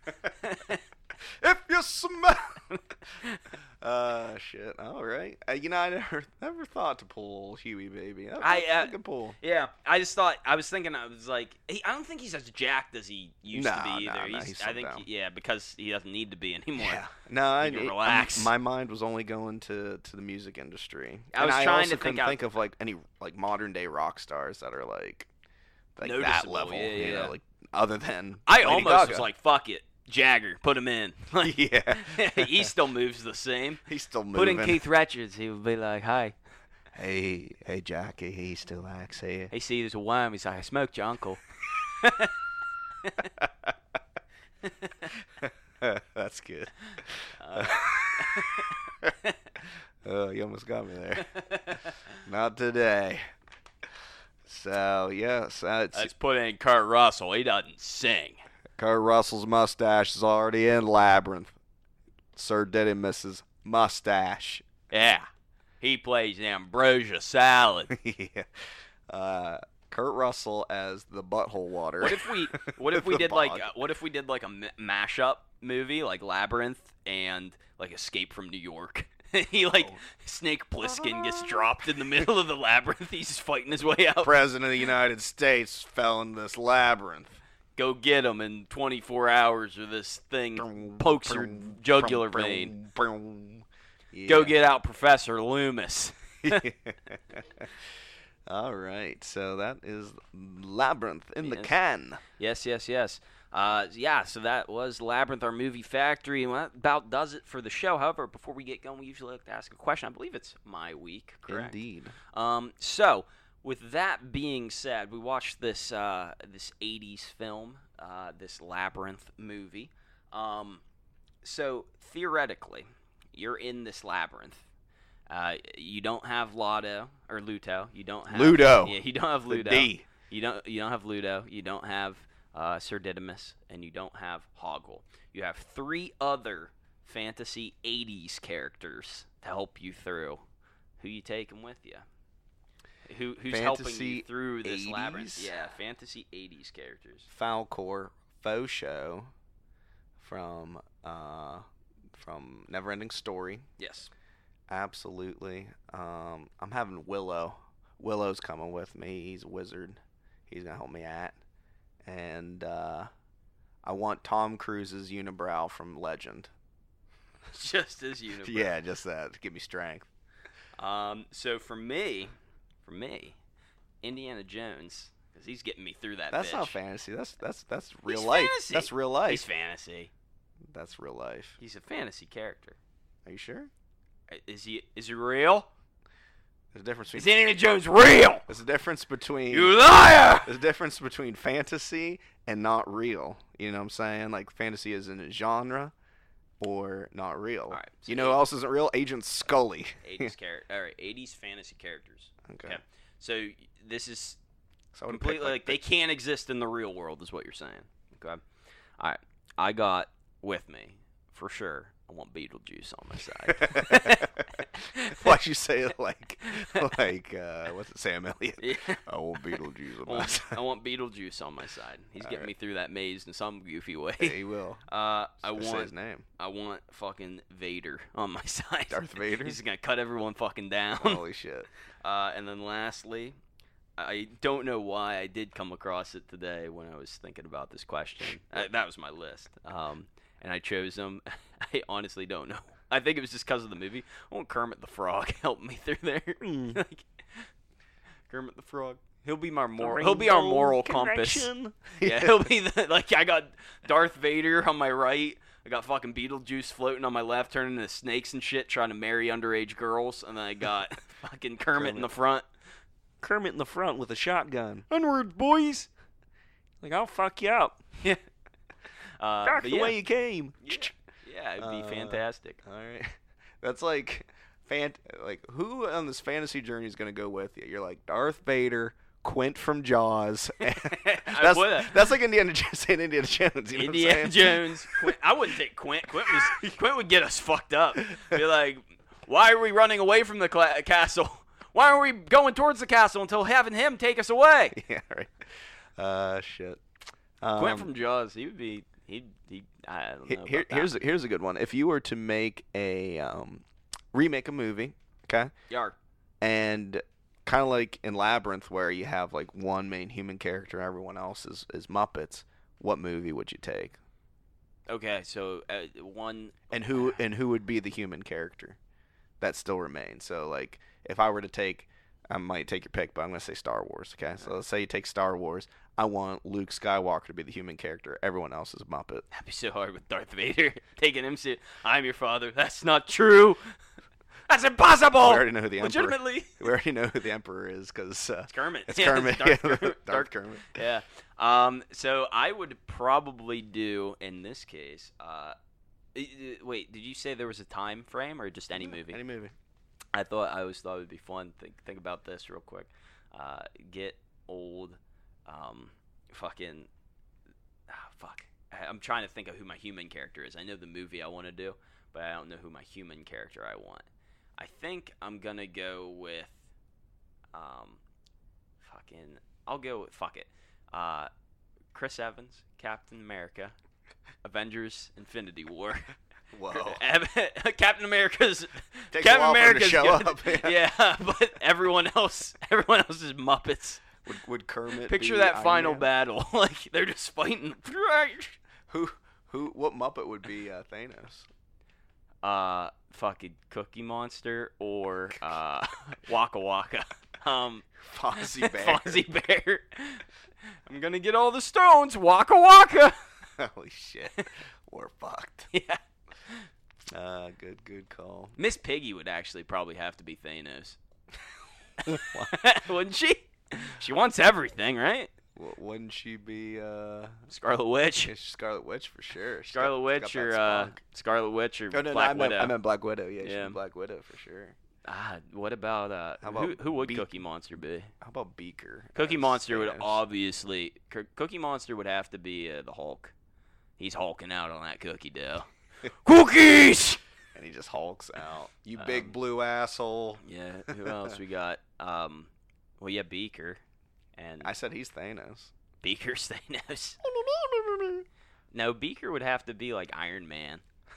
S2: If you smell. uh, shit. All right. Uh, you know, I never, never thought to pull Huey, baby. That,
S1: I,
S2: that's
S1: uh,
S2: a good pull.
S1: Yeah, I just thought I was thinking I was like he, I don't think he's as jacked as he used to
S2: Nah,
S1: be either.
S2: nah, nah,
S1: he's,
S2: he's
S1: I
S2: slimmed
S1: think
S2: down.
S1: he- yeah, because he doesn't need to be anymore.
S2: Yeah. No, I
S1: You can
S2: it-
S1: relax.
S2: My mind was only going to, to the music industry.
S1: I
S2: And
S1: was
S2: I
S1: trying
S2: also
S1: to think
S2: couldn't
S1: out-
S2: think of like any like modern day rock stars that are like like that
S1: Noticeable,
S2: level.
S1: yeah,
S2: you
S1: yeah.
S2: know, like other than
S1: I
S2: Lady
S1: almost
S2: Gaga.
S1: was like, fuck it, Jagger, put him in. Like,
S2: yeah,
S1: he still moves the same.
S2: he's still moving.
S1: Put in Keith Richards, he would be like, "Hi,
S2: Hey, hey, Jackie, he still acts here.
S1: he sees a worm. He's like, I smoked your uncle."
S2: That's good.
S1: Uh,
S2: Oh, you almost got me there. Not today. So yes, that's
S1: Let's put in Kurt Russell. He doesn't sing.
S2: Kurt Russell's mustache is already in Labyrinth. Sir Didymus's mustache.
S1: Yeah, he plays ambrosia salad.
S2: Yeah. Uh, Kurt Russell as the butthole water.
S1: What if we what if we
S2: The
S1: did like
S2: bog.
S1: uh, what if we did like a m- mashup movie like Labyrinth and like Escape from New York? he like
S2: Oh.
S1: Snake Plissken gets dropped in the middle of the labyrinth. He's just fighting his way out.
S2: President of the United States fell in this labyrinth?
S1: Go get him in twenty-four hours or this thing pokes your jugular vein.
S2: Yeah.
S1: Go get out Professor Loomis.
S2: All right, so that is Labyrinth in the
S1: Yes.
S2: can.
S1: Yes, yes, yes. Uh, yeah, so that was Labyrinth, our movie factory, and that about does it for the show. However, before we get going, we usually like to ask a question. I believe it's my week, correct?
S2: Indeed.
S1: Um, so, with that being said, we watched this uh, this eighties film, uh, this Labyrinth movie. Um, so, theoretically, you're in this labyrinth. Uh, you don't have Lotto or Luto. You don't have
S2: Ludo.
S1: Yeah, you don't have
S2: The
S1: Ludo.
S2: D.
S1: You don't. You don't have Ludo. You don't have uh, Sir Didymus, and you don't have Hoggle. You have three other fantasy eighties characters to help you through. Who you taking with you? Who who's helping
S2: Fantasy
S1: you through this labyrinth?
S2: eighties?
S1: Yeah, fantasy eighties characters.
S2: Falcor Faux Show from uh, from Neverending Story.
S1: Yes.
S2: Absolutely. Um, I'm having Willow. Willow's coming with me. He's a wizard. He's gonna help me out. And uh, I want Tom Cruise's unibrow from Legend.
S1: Just as unibrow.
S2: Yeah, just that to give me strength.
S1: Um, so for me, for me, Indiana Jones, because he's getting me through that.
S2: That's
S1: bitch.
S2: not fantasy. That's that's that's real
S1: He's
S2: life.
S1: fantasy.
S2: That's real life.
S1: He's fantasy.
S2: That's real life.
S1: He's a fantasy character.
S2: Are you sure?
S1: Uh, Is he? Is he real?
S2: There's a difference
S1: Is
S2: between.
S1: Indiana Jones real?
S2: There's a difference between.
S1: You liar!
S2: There's a difference between fantasy and not real. You know what I'm saying? Like fantasy is in a genre, or not real.
S1: All right, so
S2: you know who else isn't real? Agent Scully.
S1: eighties character. All right, eighties fantasy characters.
S2: Okay.
S1: Okay. So this is
S2: So I would've
S1: completely
S2: picked,
S1: like they can't exist in the real world, is what you're saying. Okay. All right. I got with me for sure. I want Beetlejuice on my side.
S2: Why'd you say it like, like, uh, what's it, Sam Elliott?
S1: Yeah.
S2: I want Beetlejuice on
S1: I
S2: my
S1: want,
S2: side.
S1: I want Beetlejuice on my side. He's
S2: All
S1: getting
S2: right.
S1: me through that maze in some goofy way.
S2: He will.
S1: Uh, I
S2: Just say
S1: want
S2: his name.
S1: I want fucking Vader on my side.
S2: Darth Vader?
S1: He's gonna cut everyone fucking down.
S2: Holy shit.
S1: Uh, and then lastly, I don't know why I did come across it today when I was thinking about this question. Uh, that was my list. Um, and I chose them. I honestly don't know. I think it was just because of the movie. I want Kermit the Frog help me through there. Like, Kermit the Frog. He'll be my moral. He'll be our moral compass. Yeah, he'll be the, like I got Darth Vader on my right. I got fucking Beetlejuice floating on my left, turning into snakes and shit, trying to marry underage girls, and then I got fucking Kermit,
S2: Kermit.
S1: in the front.
S2: Kermit in the front with a shotgun.
S1: Onward, boys.
S2: Like, I'll fuck you up.
S1: Yeah. Uh,
S2: Back
S1: but
S2: the
S1: yeah,
S2: way you came.
S1: yeah, yeah, it'd be
S2: Uh,
S1: fantastic.
S2: All right. That's like, fant- like who on this fantasy journey is going to go with you? You're like Darth Vader, Quint from Jaws. that's,
S1: would've.
S2: that's like Indiana Jones saying Indiana Jones. You know
S1: Indiana
S2: what I'm saying?
S1: Jones. Quint, I wouldn't take Quint. Quint was Quint would get us fucked up. Be like, why are we running away from the cla- castle? Why are we going towards the castle until having him take us away?
S2: Yeah, right. Uh, shit. Um,
S1: Quint from Jaws. He would be. He. He. I don't
S2: he-
S1: know.
S2: here,
S1: about that.
S2: here's a, here's a good one. If you were to make a um, remake a movie, okay,
S1: Yarg.
S2: and kind of like in Labyrinth where you have like one main human character and everyone else is, is Muppets, what movie would you take?
S1: Okay, so uh, one.
S2: And who and who would be the human character? That still remains. So like if I were to take, I might take your pick, but I'm gonna say Star Wars. Okay, so let's say you take Star Wars. I want Luke Skywalker to be the human character. Everyone else is a Muppet.
S1: That'd be so hard with Darth Vader taking him. Say, I'm your father. That's not true. That's impossible.
S2: We already know who the emperor.
S1: Legitimately.
S2: We already know who the emperor is because uh,
S1: It's Kermit.
S2: it's
S1: Yeah,
S2: Kermit.
S1: Darth
S2: Yeah,
S1: Kermit.
S2: Darth Kermit.
S1: Yeah. Um. So I would probably do in this case. Uh, i- i- wait. Did you say there was a time frame or just any movie?
S2: Any movie.
S1: I thought I always thought it would be fun. Think think about this real quick. Uh, get old. Um, fucking. Ah, fuck. I, I'm trying to think of who my human character is. I know the movie I want to do, but I don't know who my human character I want. I think I'm gonna go with. Um, fucking. I'll go with fuck it. Uh, Chris Evans, Captain America, Avengers: Infinity War.
S2: Whoa.
S1: Captain America's
S2: Takes a
S1: Captain
S2: while for him to
S1: America's
S2: show
S1: good.
S2: up, yeah.
S1: Yeah, but everyone else, everyone else is Muppets.
S2: Would, would Kermit
S1: Picture
S2: be
S1: that
S2: Iron
S1: final
S2: Man?
S1: battle, like they're just fighting.
S2: Who who what Muppet would be uh, Thanos?
S1: Uh, fucking Cookie Monster or uh, Waka Waka. Um,
S2: Fozzie Bear.
S1: Fozzie Bear. I'm gonna get all the stones. Waka Waka.
S2: Holy shit. We're fucked.
S1: Yeah.
S2: Uh, good good call.
S1: Miss Piggy would actually probably have to be Thanos. Wouldn't she? She wants everything, right?
S2: W- wouldn't she be uh
S1: Scarlet Witch.
S2: yeah, she's Scarlet Witch for sure. She's
S1: Scarlet
S2: got-
S1: Witch
S2: she's got
S1: or
S2: that
S1: uh,
S2: spunk.
S1: Scarlet Witch or
S2: Oh, no, no,
S1: Black
S2: I meant,
S1: Widow.
S2: I meant Black Widow. Yeah,
S1: Yeah.
S2: she's Black Widow for sure.
S1: Ah, what about uh?
S2: How
S1: who,
S2: about
S1: who would
S2: Beak-
S1: Cookie Monster be?
S2: How about Beaker?
S1: Cookie
S2: as
S1: Monster would
S2: Thanos?
S1: obviously. C- Cookie Monster would have to be uh, the Hulk. He's hulking out on that cookie dough. Cookies.
S2: And he just hulks out. You
S1: Um,
S2: big blue asshole.
S1: Yeah. Who else we got? Um. Well, yeah, Beaker, and
S2: I said he's Thanos.
S1: Beaker's Thanos. No, Beaker would have to be like Iron Man.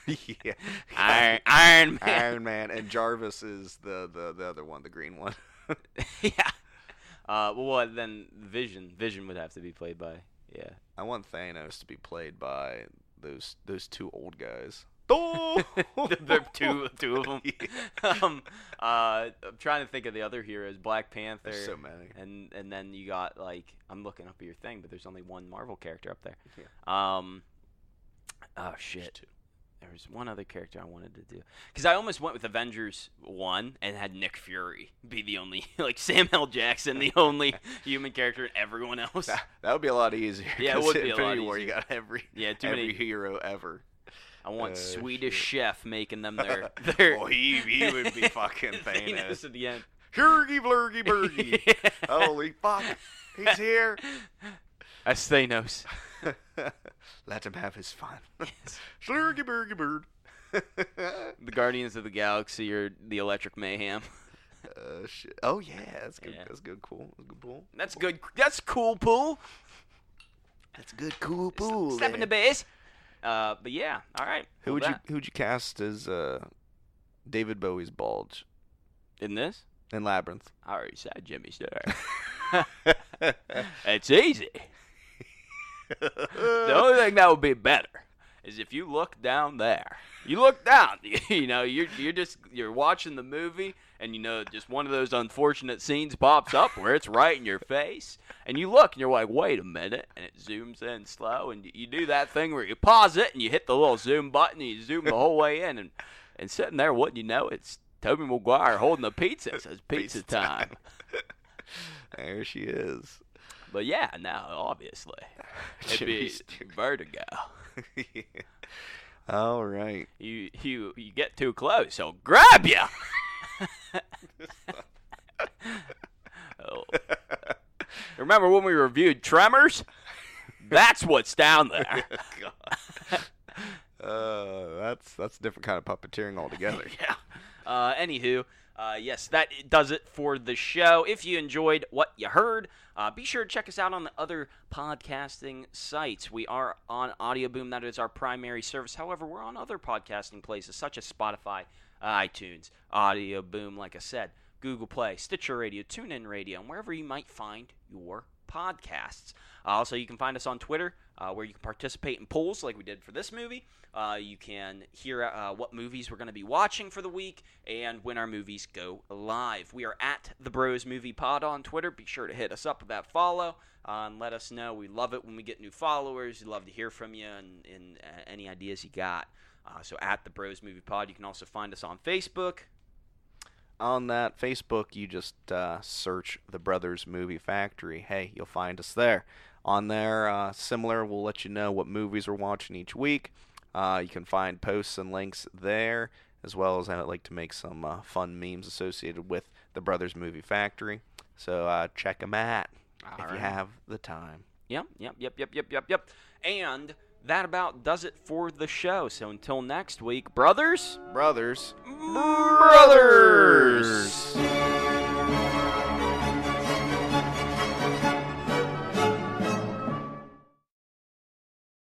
S2: yeah.
S1: Iron, Iron Man.
S2: Iron Man, and Jarvis is the, the, the other one, the green one.
S1: yeah. Uh, well, what, then Vision. Vision would have to be played by, yeah.
S2: I want Thanos to be played by those those two old guys. Oh!
S1: the, the two, two of them. Yeah. Um, uh, I'm trying to think of the other heroes. Black Panther.
S2: There's so many.
S1: And and then you got, like, I'm looking up your thing, but there's only one Marvel character up there.
S2: Yeah.
S1: Um, oh, shit. There was one other character I wanted to do. Because I almost went with Avengers one and had Nick Fury be the only, like, Sam L. Jackson, the only human character, and everyone else.
S2: That, that would be a lot easier.
S1: Yeah, it would be a
S2: Infinity
S1: lot
S2: War,
S1: easier.
S2: You got every,
S1: Yeah, too
S2: every
S1: many.
S2: hero ever.
S1: I want
S2: Uh,
S1: Swedish
S2: shit.
S1: Chef making them their. their
S2: Well, he, he would be fucking
S1: Thanos
S2: Thanos.
S1: at the end.
S2: Hurgy blurgy burgy.
S1: Yeah.
S2: Holy fuck. He's here.
S1: That's Thanos.
S2: Let him have his fun.
S1: Yes.
S2: Slurgy burgy bird.
S1: The Guardians of the Galaxy or the Electric Mayhem.
S2: Uh, shit. Oh yeah, that's good.
S1: Yeah.
S2: That's good. Cool. That's good. Pool.
S1: That's good. That's cool, pool.
S2: That's good. Cool. Pool.
S1: Step in the base. Uh, but yeah, all right.
S2: Who
S1: Well,
S2: would you
S1: that-
S2: Who would you cast as uh, David Bowie's Bulge
S1: in this?
S2: in Labyrinth?
S1: I already said Jimmy Star. It's easy. The only thing that would be better is if you look down there. You look down. You know, you're you're just you're watching the movie, and you know, just one of those unfortunate scenes pops up where it's right in your face, and you look, and you're like, wait a minute, and it zooms in slow, and you do that thing where you pause it, and you hit the little zoom button, and you zoom the whole way in, and and sitting there, wouldn't you know, it's Tobey Maguire holding a pizza. It says pizza,
S2: Pizza
S1: time.
S2: time. There she is.
S1: But yeah, now obviously it'd
S2: Jimmy
S1: be
S2: Stewart.
S1: Vertigo.
S2: Yeah. All right.
S1: You you you get too close, he'll grab you. Oh. Remember when we reviewed Tremors? That's what's down there.
S2: God. Uh, that's that's a different kind of puppeteering altogether.
S1: Yeah. Uh, anywho, uh, yes, that does it for the show. If you enjoyed what you heard, uh, be sure to check us out on the other podcasting sites. We are on Audioboom. That is our primary service. However, we're on other podcasting places such as Spotify, iTunes, Audioboom, like I said, Google Play, Stitcher Radio, TuneIn Radio, and wherever you might find your podcasts. Uh, also, you can find us on Twitter, uh, where you can participate in polls like we did for this movie. Uh, you can hear uh, what movies we're going to be watching for the week and when our movies go live. We are at The Bros Movie Pod on Twitter. Be sure to hit us up with that follow uh, and let us know. We love it when we get new followers. We love to hear from you and, and uh, any ideas you got. Uh, so at The Bros Movie Pod. You can also find us on Facebook.
S2: On that Facebook, you just uh, search The Brothers Movie Factory. Hey, you'll find us there. On there, uh, similar, we'll let you know what movies we're watching each week. Uh, you can find posts and links there, as well as I like to make some uh, fun memes associated with The Brothers Movie Factory. So uh, check them out
S1: All
S2: if
S1: right.
S2: you have the time.
S1: Yep, yep, yep, yep, yep, yep, yep. And that about does it for the show. So until next week, brothers.
S2: Brothers.
S1: Brrr.